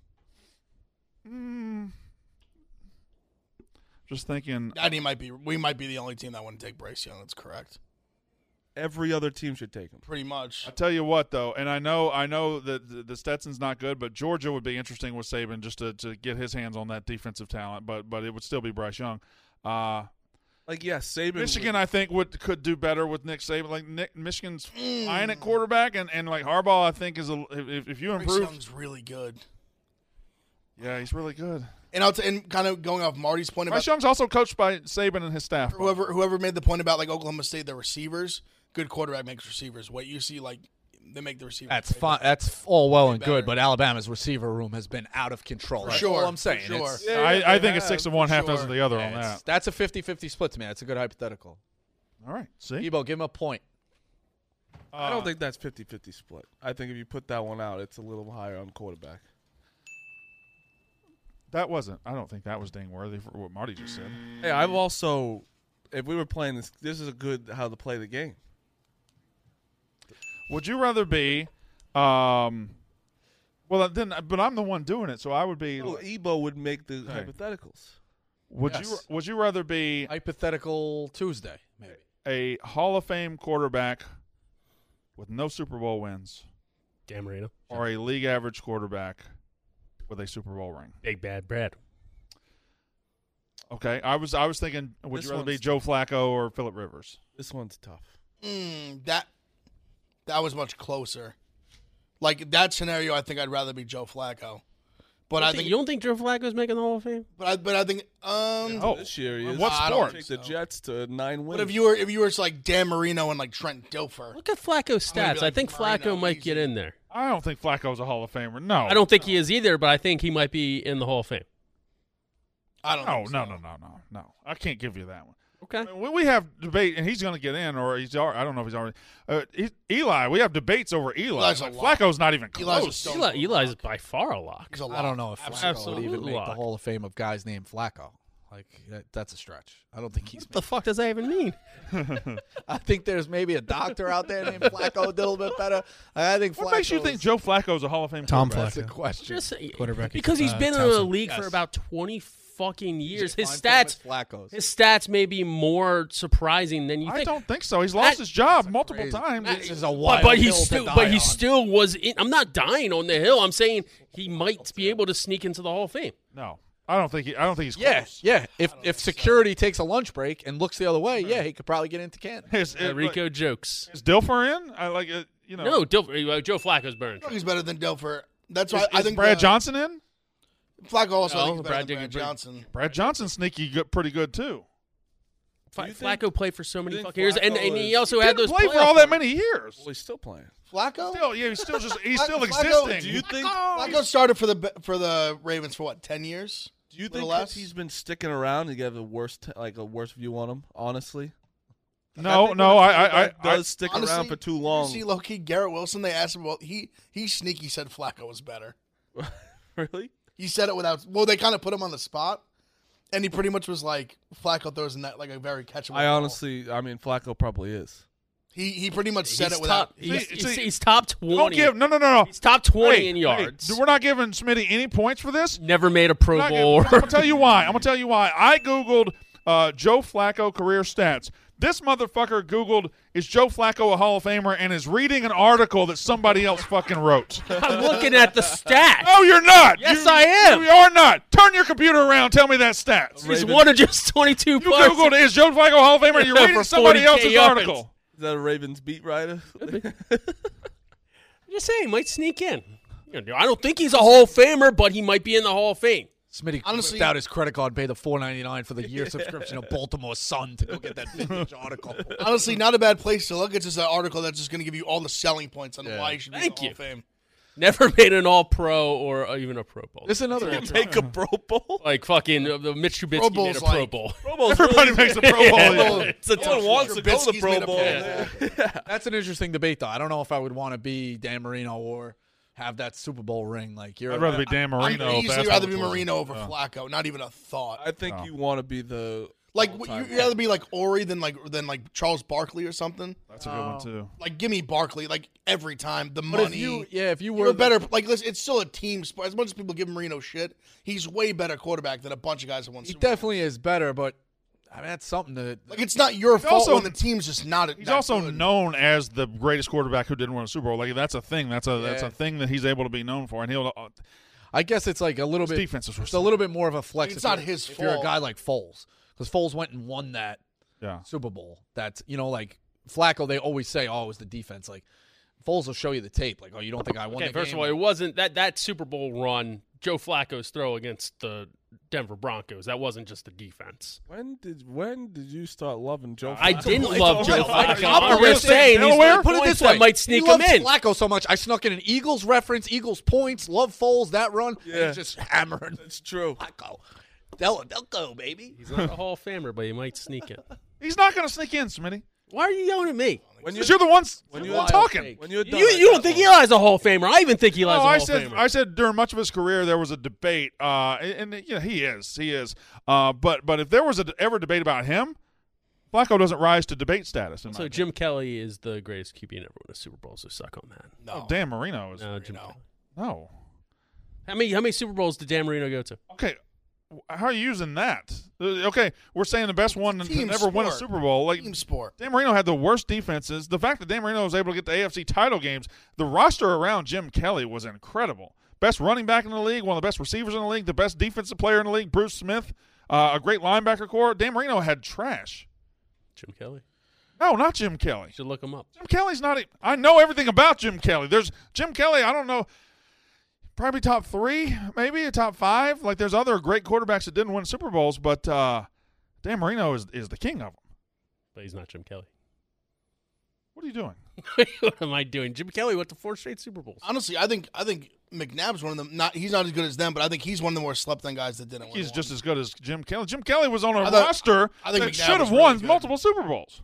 Just thinking. We might be the only team that wouldn't take Bryce Young. That's correct. Every other team should take him. Pretty much. I tell you what, though, and I know that the Stetson's not good, but Georgia would be interesting with Saban just to get his hands on that defensive talent. But it would still be Bryce Young. Saban. Michigan, I think could do better with Nick Saban. Like Michigan's fine at quarterback, and like Harbaugh, I think is if you improve. Bryce Young's really good. Yeah, he's really good. And kind of going off Marty's point about Bryce Young's also coached by Saban and his staff. Whoever made the point about like Oklahoma State, their receivers. Good quarterback makes receivers. What you see, like they make the receivers. That's fine. That's all well and good, but Alabama's receiver room has been out of control. That's all I'm saying. Sure. I think it's 6 of one, half dozen of the other on that. That's a 50-50 split to me. That's a good hypothetical. All right. See? Ebo, give him a point. I don't think that's 50-50 split. I think if you put that one out, it's a little higher on quarterback. I don't think that was ding worthy for what Marty just said. Hey, I've also, if we were playing this is a good how to play the game. Would you rather be, but I'm the one doing it, so I would be. Well, Ebo would make the hypotheticals. Would you rather be hypothetical Tuesday, maybe a Hall of Fame quarterback with no Super Bowl wins, Dan Marino, or a league average quarterback with a Super Bowl ring? Big Bad Brad. Okay, I was thinking, would you rather be Joe Flacco or Phillip Rivers? This one's tough. That was much closer. Like that scenario, I think I'd rather be Joe Flacco. But you don't think Joe Flacco's making the Hall of Fame? But I think this year he is. What sport? Take the Jets to 9 wins. But if you were like Dan Marino and like Trent Dilfer, Look at Flacco's stats. I think Flacco might get in there. I don't think Flacco's a Hall of Famer. No, I don't think he is either. But I think he might be in the Hall of Fame. I don't. No. I can't give you that one. Okay. I mean, we have debate, and he's going to get in, or he's. I don't know if he's already. Eli, we have debates over Eli. Flacco's not even close. Eli's by far a lock. I don't know if Flacco would even make lock. the Hall of Fame of guys named Flacco. Like that's a stretch. I don't think he's. What the fuck does that even mean? I think there's maybe a doctor out there named Flacco did a little bit better. I think. What makes you think Joe Flacco's a Hall of Fame? Tom quarterback? Flacco. That's a question. Just Quarterback. because he's been in the league for about 20 fucking years. His stats may be more surprising than you think. I don't think so. He's lost his job multiple times. This is a wild but he hill to still, die but he on. still was. I'm not dying on the hill. I'm saying he might be able to sneak into the Hall of Fame. No, I don't think he's Yeah, close. yeah. If security takes a lunch break and looks the other way, yeah, he could probably get into Canton. Rico jokes. Is Dilfer in? I like it. No, Joe Flacco's better. He's better than Dilfer. That's why I think Brad Johnson in. Flacco also No, thinks better Brad than Brad Johnson. Brad Johnson sneaky good, pretty good too. Flacco played for so many think fucking years, and Flacco he also He had didn't those play for playoff all that runs. many years. Well, he's still playing. Flacco? He's still Flacco- existing. Do you think? Flacco started for the Ravens for what, 10 years? Do you Little think less? he's been sticking around? You have a worse view on him. Honestly, No, I I does stick around for too long. You see, low-key, Garrett Wilson, they asked him about, he sneaky said Flacco was better. Really? He said it without, they kind of put him on the spot, and he pretty much was like, Flacco throws in that like a very catchable ball. Flacco probably is. He pretty much said He's it without. He's top 20. Don't give no. He's top 20 in yards. We're not giving Smitty any points for this. Never made a Pro Bowl. I'm gonna tell you why. I googled Joe Flacco career stats. This motherfucker googled, is Joe Flacco a Hall of Famer, and is reading an article that somebody else fucking wrote. I'm looking at the stats. No, you're not. Yes, I am. You are not. Turn your computer around. Tell me that stats. He's one of just 22 You players. googled, is Joe Flacco a Hall of Famer, and you're reading For somebody 40K else's yards. article. Is that a Ravens beat writer? I'm just saying, he might sneak in. I don't think he's a Hall of Famer, but he might be in the Hall of Fame. Smitty Honestly- whipped out his credit card and paid the $4.99 for the year subscription of Baltimore Sun to go get that vintage article. Honestly, not a bad place to look. It's just an article that's just going to give you all the selling points on why you should be in the Thank Hall you. of Fame. Never made an All-Pro or even a Pro Bowl. This is another Make a Pro Bowl. Like fucking the Mitch Trubisky Pro made Bowl's a Pro like- Bowl. Pro Bowl's Everybody really makes a Pro Bowl. Yeah. It's a No one wants to go to the Trubisky's Pro made a Bowl. Pro Bowl. That's an interesting debate, though. I don't know if I would want to be Dan Marino or have that Super Bowl ring. Like I'd rather be Dan Marino. I'd if easily that's rather what be we're Marino over talking Flacco. Not even a thought. I think you want to be the Like all-time you'd rather be like Ori than like Charles Barkley or something. That's a good one too. Like give me Barkley like every time. The But money. if you You're were a better. Like listen, it's still a team sport. As much as people give Marino shit, he's way better quarterback than a bunch of guys that won. he Super Bowls. definitely is better, but I mean that's something to. Like it's not your fault also- when the team's just not. He's that also good. known as the greatest quarterback who didn't win a Super Bowl. Like that's a thing. That's a Yeah. thing that he's able to be known for. And he'll I guess it's like a little his bit. defenses were It's a little bit more of a flex. It's if not you're- his if you're a fault. guy like Foles, because Foles went and won that yeah. Super Bowl. That's like Flacco. They always say, "Oh, it was the defense." Like Foles will show you the tape. Like, "Oh, you don't think I won Okay, the first game?" of all, it wasn't that Super Bowl run. Joe Flacco's throw against the Denver Broncos. That wasn't just the defense. When did you start loving Joe? I Flacco? didn't love Joe Flacco. I'm I'm just saying he's Delaware? the Put it points this way: that might sneak he him loves in. Flacco so much, I snuck in an Eagles reference, Eagles points, love Foles that run, and Yeah. he's just hammering It's true. Flacco. They'll go, baby. He's not a Hall of Famer, but he might sneak it. He's not going to sneak in, Smitty. Why are you yelling at me? Because you're the ones when you're you- talking. When you're done, You don't think Eli's a Hall of Famer? I even think Eli's a No, Hall I of said Famer. I said during much of his career there was a debate, and yeah, he is. But if there was ever debate about him, Flacco doesn't rise to debate status. In my So opinion. Jim Kelly is the greatest QB never won a Super Bowl, so suck on that. No. Dan Marino is No, Jim Kelly. no. How many Super Bowls did Dan Marino go to? Okay, how are you using that? Okay, we're saying the best one to Team never win a sport. Super Bowl. Like Team sport. Dan Marino had the worst defenses. The fact that Dan Marino was able to get the AFC title games, the roster around Jim Kelly was incredible. Best running back in the league, one of the best receivers in the league, the best defensive player in the league, Bruce Smith, a great linebacker core. Dan Marino had trash. Jim Kelly. No, not Jim Kelly. You should look him up. Jim Kelly's not. I know everything about Jim Kelly. There's Jim Kelly. I don't know. Probably top 3, maybe a top 5. Like there's other great quarterbacks that didn't win Super Bowls, but Dan Marino is the king of them. But he's not Jim Kelly. What are you doing? What am I doing? Jim Kelly went to 4 straight Super Bowls. Honestly, I think McNabb's one of them. He's not as good as them, but I think he's one of the more slept on guys that didn't win. He's one. just as good as Jim Kelly. Jim Kelly was on a I thought- roster I think that McNabb should was have really won good. multiple Super Bowls.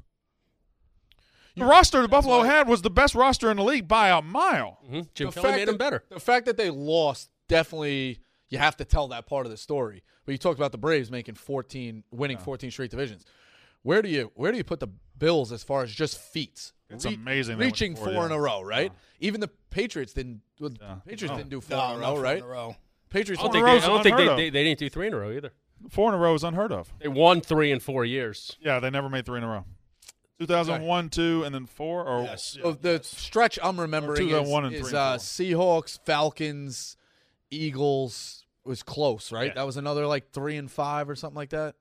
The roster that Buffalo had was the best roster in the league by a mile. Mm-hmm. Jim The Kelly fact made him better. The fact that they lost, definitely, you have to tell that part of the story. But you talked about the Braves making 14 straight divisions. Where do you put the Bills as far as just feats? It's amazing they went reaching 4, 4 yeah. in a row, right? Even the Patriots didn't. Patriots didn't do 4 in a row, right? Patriots. I don't in think, a they, row is I don't think unheard they, of. they didn't do 3 in a row either. 4 in a row is unheard of. They won 3 in 4 years. Yeah, they never made 3 in a row. 2001, 2, and then 4. Or Yes. So the stretch I'm remembering 2001 and is 3 and 4. Seahawks, Falcons, Eagles was close, right? Yeah. That was another like 3 and 5 or something like that.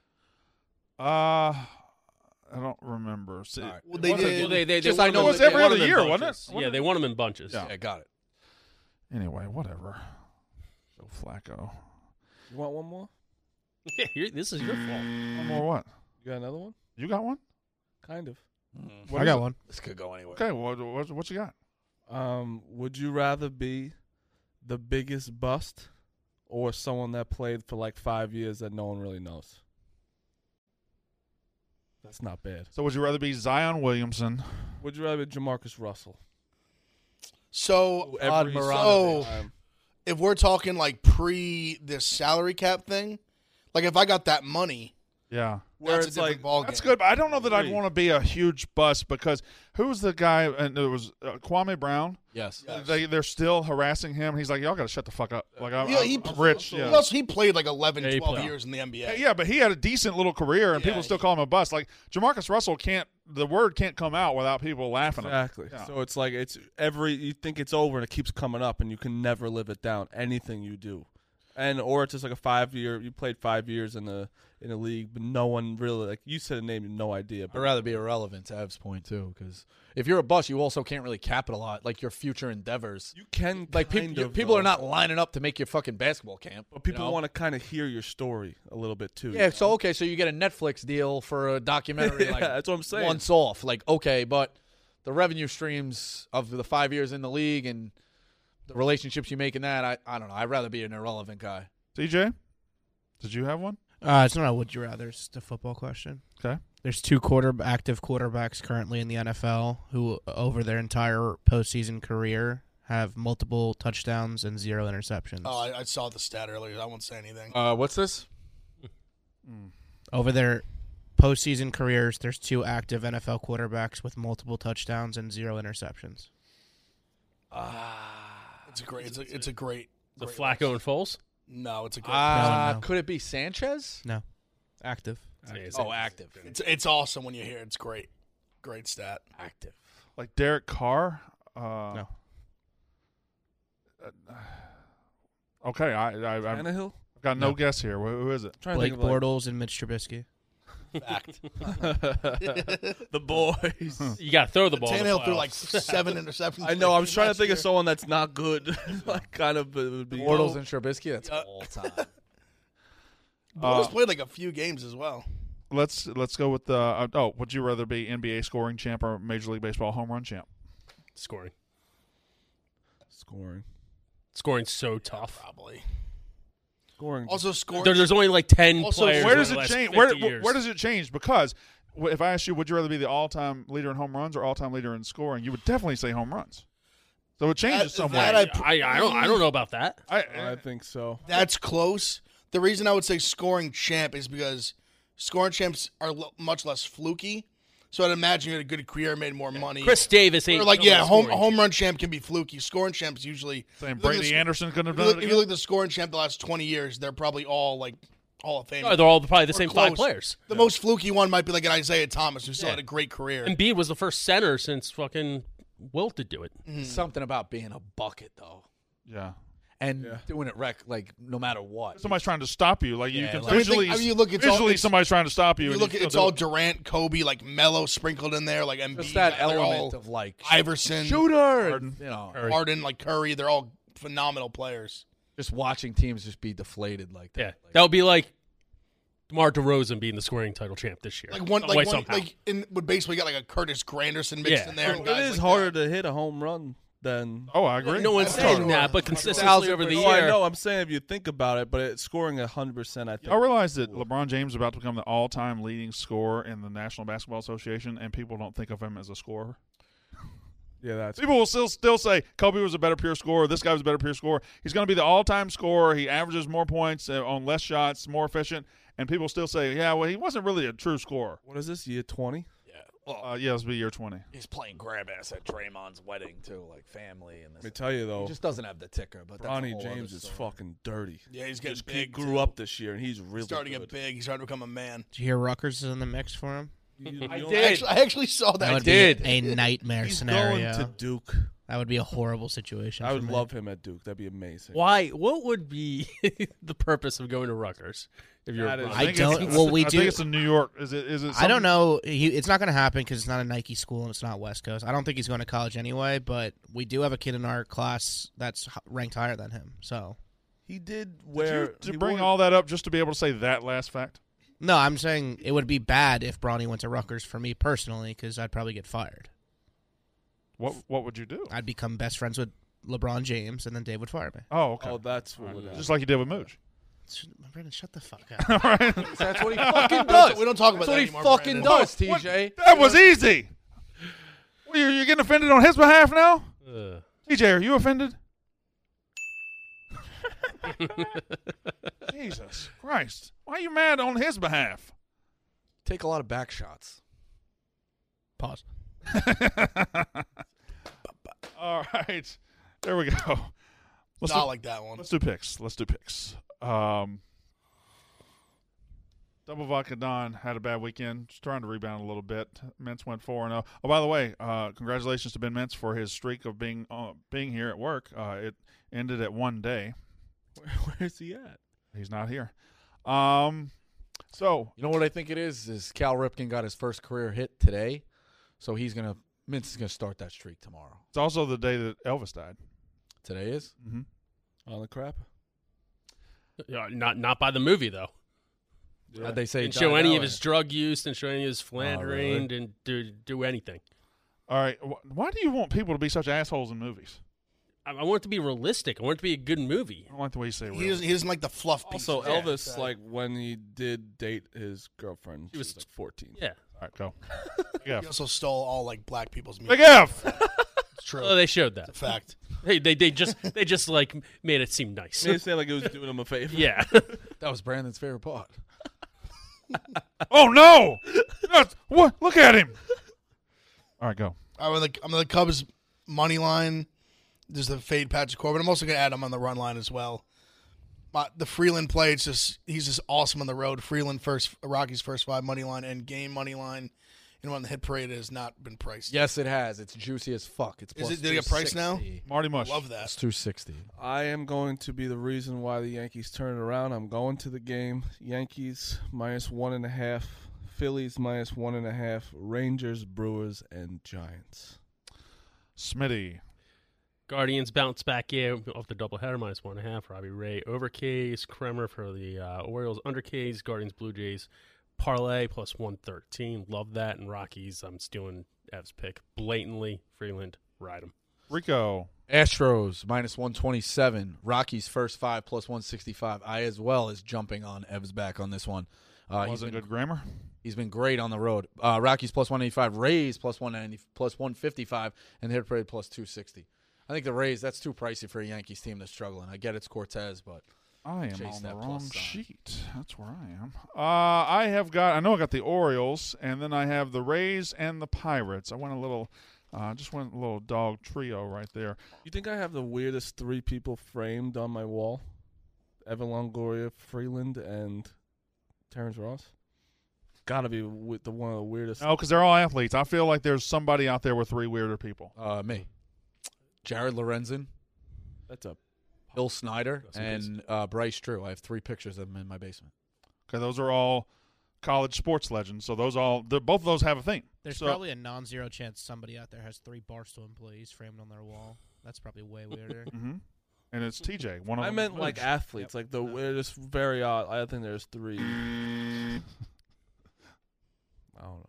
I don't remember. See, All right. Well, they it wasn't- did. Well, they Just won I know them- it was they every won other them in year, wasn't bunches. it? Yeah, they won them in bunches. Yeah. Yeah, got it. Anyway, whatever. Joe Flacco. You want one more? This is your fault. One more what? You got another one? You got one? Kind of. What I is got it? one. This could go anywhere. Okay, what you got? Would you rather be the biggest bust or someone that played for like 5 years that no one really knows? That's not bad. So would you rather be Zion Williamson? Would you rather be Jamarcus Russell? So Every so time. if we're talking like pre this salary cap thing, like if I got that money, Yeah. Where that's a it's different like, ball That's game. good, but I don't know that I'd Agreed. want to be a huge bust because who's the guy? And it was Kwame Brown. Yes. They're still harassing him. He's like, y'all got to shut the fuck up. Like I'm rich. He, Yeah. also, he played like 11, Yeah, he 12 played. years in the NBA. Yeah, but he had a decent little career, and Yeah, people still call him a bust. Like Jamarcus Russell the word can't come out without people laughing at him. Exactly. Yeah. So it's like you think it's over and it keeps coming up and you can never live it down. Anything you do, or it's just like a 5-year. You played 5 years in the league, but no one really like you said a name, you had no idea. I'd But rather be irrelevant to Ev's point too, because if you're a bust, you also can't really capitalize like your future endeavors. you can Like kind people, of, people though. are not lining up to make your fucking basketball camp. But people you know? want to kind of hear your story a little bit too. Yeah. So okay, so you get a Netflix deal for a documentary. Yeah, like that's what I'm saying. Once off, like okay, but the revenue streams of the 5 years in the league and the relationships you make in that, I don't know. I'd rather be an irrelevant guy. TJ, did you have one? It's not a would you rather. It's a football question. Okay. There's 2 active quarterbacks currently in the NFL who, over their entire postseason career, have multiple touchdowns and 0 interceptions. Oh, I saw the stat earlier. I won't say anything. What's this? Over their postseason careers, there's 2 active NFL quarterbacks with multiple touchdowns and 0 interceptions. It's a great. The great Flacco and Foles? No, it's a great. No. Could it be Sanchez? No. Active. Oh, active. It's awesome when you hear it. It's great. Great stat. Active. Like Derek Carr? No. Okay, I've Tannehill? got no guess here. Who is it? Blake Bortles and Mitch Trubisky. Fact. The boys. You got to throw the ball. Tannehill threw like 7 interceptions. I know. I was trying to think year. of someone that's not good. Like, kind of it would be Bortles and Trubisky? That's all time. Bortles played like a few games as well. Let's go with the. Would you rather be NBA scoring champ or Major League Baseball home run champ? Scoring. Scoring's so tough. Probably. Scoring. Also, scoring. There's only like 10 Also, players. Where in does the it last change? 50 years. Where does it change? Because if I ask you, would you rather be the all-time leader in home runs or all-time leader in scoring, you would definitely say home runs. So it changes somewhat. I don't know about that. I think so. That's close. The reason I would say scoring champ is because scoring champs are much less fluky. So I'd imagine you had a good career, made more money. Chris Davis ain't or like coming to scoring home run champ can be fluky. Scoring champs usually. Saying Brady Anderson couldn't have If done you it look again? at the scoring champ the last 20 years, they're probably all like Hall of Fame. Oh, they're all probably the Or same close. 5 players. The most fluky one might be like an Isaiah Thomas, who still had a great career. Embiid was the first center since fucking Wilt to do it. Something about being a bucket, though. Yeah. And doing it like no matter what. Somebody's trying to stop you. Like you can like- visually, you look, it's visually all, somebody's trying to stop you. You and look, you it's still all do it. Durant, Kobe, like Melo sprinkled in there, like Embiid. Just that they're element all of like Iverson, shooter, Harden. you know, Harden, like Curry. They're all phenomenal players. just watching teams just be deflated like that. Yeah, that would be like DeMar DeRozan being the scoring title champ this year. With baseball, you got like a Curtis Granderson mixed in there. And It guys is like harder to hit a home run than. Oh, I agree. No one's That's saying tough. that, but consistently over the No, I year. know. I'm saying if you think about it, but it's scoring 100%. I think. I realize that LeBron James is about to become the all-time leading scorer in the National Basketball Association, and people don't think of him as a scorer. Yeah, that's. People will still say Kobe was a better pure scorer. This guy was a better pure scorer. He's going to be the all-time scorer. He averages more points on less shots, more efficient, and people still say, yeah, well, he wasn't really a true scorer. What is this, year 20? Yeah, this will be year 20. He's playing grab ass at Draymond's wedding too, like family and this. Let me tell you though, He just doesn't have the ticker, but that's a Bronny whole other James is story. fucking dirty. Yeah, he's getting He big. grew too. up this year, and he's really He's starting to good. get big. He's starting to become a man. Did you hear Rutgers is in the mix for him? I actually saw that. That would did. be a nightmare He's scenario. going to Duke. That would be a horrible situation. I for would me. love him at Duke. That'd be amazing. Why? What would be the purpose of going to Rutgers if you're? That is- Bronny? I don't. It's- Well, we I do. think it's in New York. Is it? I don't know. It's not going to happen because it's not a Nike school and it's not West Coast. I don't think he's going to college anyway. But we do have a kid in our class that's ranked higher than him. So He did Did wear. you to he bring wore- all that up just to be able to say that last fact? no, I'm saying it would be bad if Bronny went to Rutgers for me personally because I'd probably get fired. What would you do? I'd become best friends with LeBron James and then Dave would fire me. Oh, okay. Oh, that's what would happen. Just like you did with Mooch. Brandon, shut the fuck up. All right. That's what he fucking does. We don't talk about That's what that he anymore, fucking Brandon. does, TJ. That was easy. Well, you're getting offended on his behalf now? Ugh. TJ, are you offended? Jesus Christ. Why are you mad on his behalf? Take a lot of back shots. Pause. All right. There we go. Let's Not do, like that one. let's do picks. Double Vodka Don had a bad weekend. Just trying to rebound a little bit. Mintz went 4-0. Oh, by the way, congratulations to Ben Mintz for his streak of being here at work. It ended at 1 day. Where's he at? He's not here. So You know what I think it is Cal Ripken got his first career hit today, so Mintz is gonna start that streak tomorrow. it's also the day that Elvis died. Today is. Mm-hmm. On the crap? Yeah, not by the movie though. How'd they say? Didn't he show died any that of way? his drug use. Didn't show any of his philandering. really? Didn't do anything. All right. Why do you want people to be such assholes in movies? I want it to be realistic. I want it to be a good movie. I don't like the way you say real. He doesn't like the fluff piece. Also, Elvis, like when he did date his girlfriend, she was like 14. Yeah. All right, go. He also stole all like black people's Big music. F. It's true. Oh, they showed that. It's a fact. Hey, they just like made it seem nice. They say like it was doing him a favor. Yeah. That was Brandon's favorite part. Oh no! What? Look at him. All right, go. I'm on the Cubs money line. There's the fade Patrick Corbin. I'm also going to add him on the run line as well. The Freeland play, he's just awesome on the road. Freeland Rockies first 5 money line and game money line. And on the hit parade, it has not been priced. Yes, it has. It's juicy as fuck. It's plus Did it get priced now? Marty Mush. Love that. It's $260. I am going to be the reason why the Yankees turn it around. I'm going to the game. Yankees -1.5. Phillies -1.5. Rangers, Brewers, and Giants. Smitty. Guardians bounce back in off the doubleheader -1.5. Robbie Ray over K's. Kremer for the Orioles under K's. Guardians, Blue Jays. Parlay +113. Love that. And Rockies, I'm stealing Ev's pick. Blatantly. Freeland, ride him. Rico. Astros -127. Rockies first 5 +165. I as well is jumping on Ev's back on this one. Wasn't good grammar. He's been great on the road. Rockies +185. Rays +190, +155, and the hit parade +260. I think the Rays, that's too pricey for a Yankees team that's struggling. I get it's Cortez, but I am chase on that the plus wrong sign. sheet. That's where I am. I got the Orioles, and then I have the Rays and the Pirates. I went a little dog trio right there. You think I have the weirdest 3 people framed on my wall? Evan Longoria, Freeland, and Terrence Ross? Gotta be one of the weirdest. No, because they're all athletes. I feel like there's somebody out there with 3 weirder people. Me. Jared Lorenzen. That's a Bill Snyder, and Bryce Drew. I have 3 pictures of them in my basement. Okay, those are all college sports legends. So both of those have a theme. There's probably a non-zero chance somebody out there has 3 Barstool employees framed on their wall. That's probably way weirder. Mm-hmm. And it's TJ. One of I them meant like athletes, like they're just very odd. I think there's 3. I don't know.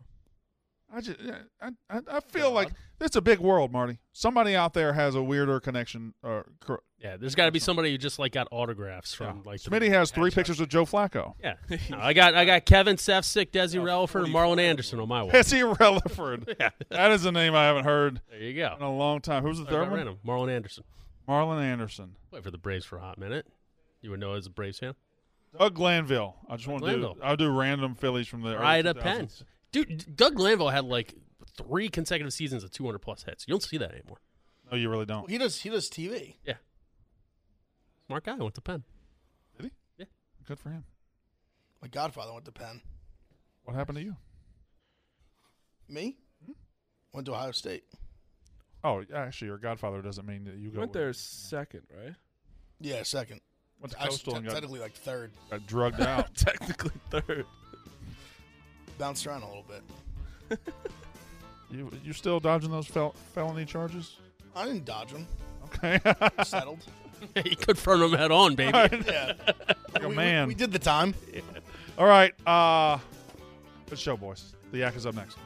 I feel like it's a big world, Marty. Somebody out there has a weirder connection. Yeah, there's got to be somebody who just like got autographs from like. Smitty has 3 pictures of Joe Flacco. Yeah, no, I got Kevin Sefcik, Desi Relaford, and Marlon Anderson on my wall. Desi Relaford. Yeah, that is a name I haven't heard. There you go. In a long time. Who's the third one? Marlon Anderson. Marlon Anderson. Wait for the Braves for a hot minute. You would know as a Braves fan. Doug Glanville. I just want to I'll do random Phillies from the Ride early a pen. 2000s. Dude, Doug Glanville had like 3 consecutive seasons of 200+ hits. You don't see that anymore. No, you really don't. He does TV. Yeah. Smart guy. Went to Penn. Did he? Yeah. Good for him. My godfather went to Penn. What happened to you? Me? Went to Ohio State. Oh, actually, your godfather doesn't mean that you went there second, right? Yeah, second. Went to Coastal and got technically like third. Got drugged out. Technically third. Bounced around a little bit. You still dodging those felony charges? I didn't dodge them. Okay. Settled. You confront them head on, baby. Yeah. Like a man. We did the time. Yeah. All right. Good show, boys. The Yak is up next.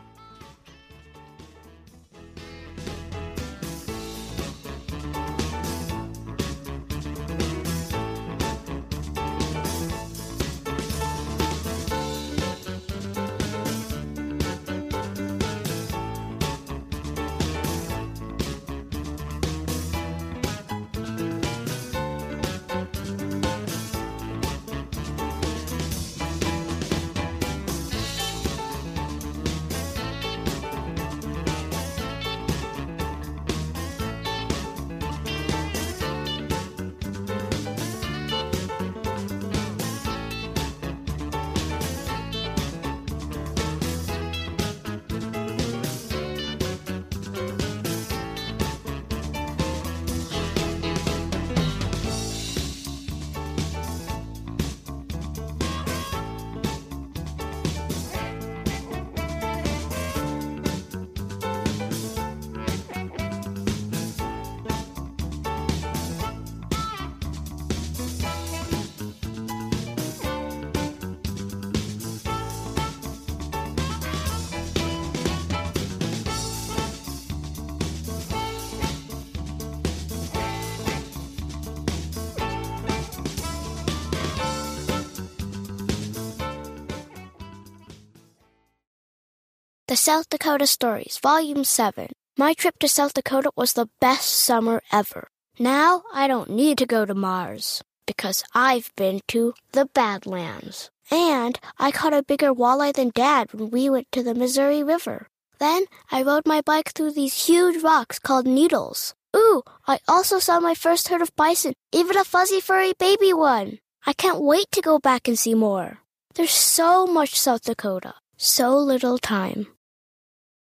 The South Dakota Stories, Volume 7. My trip to South Dakota was the best summer ever. Now I don't need to go to Mars, because I've been to the Badlands. And I caught a bigger walleye than Dad when we went to the Missouri River. Then I rode my bike through these huge rocks called needles. Ooh, I also saw my first herd of bison, even a fuzzy furry baby one. I can't wait to go back and see more. There's so much South Dakota, so little time.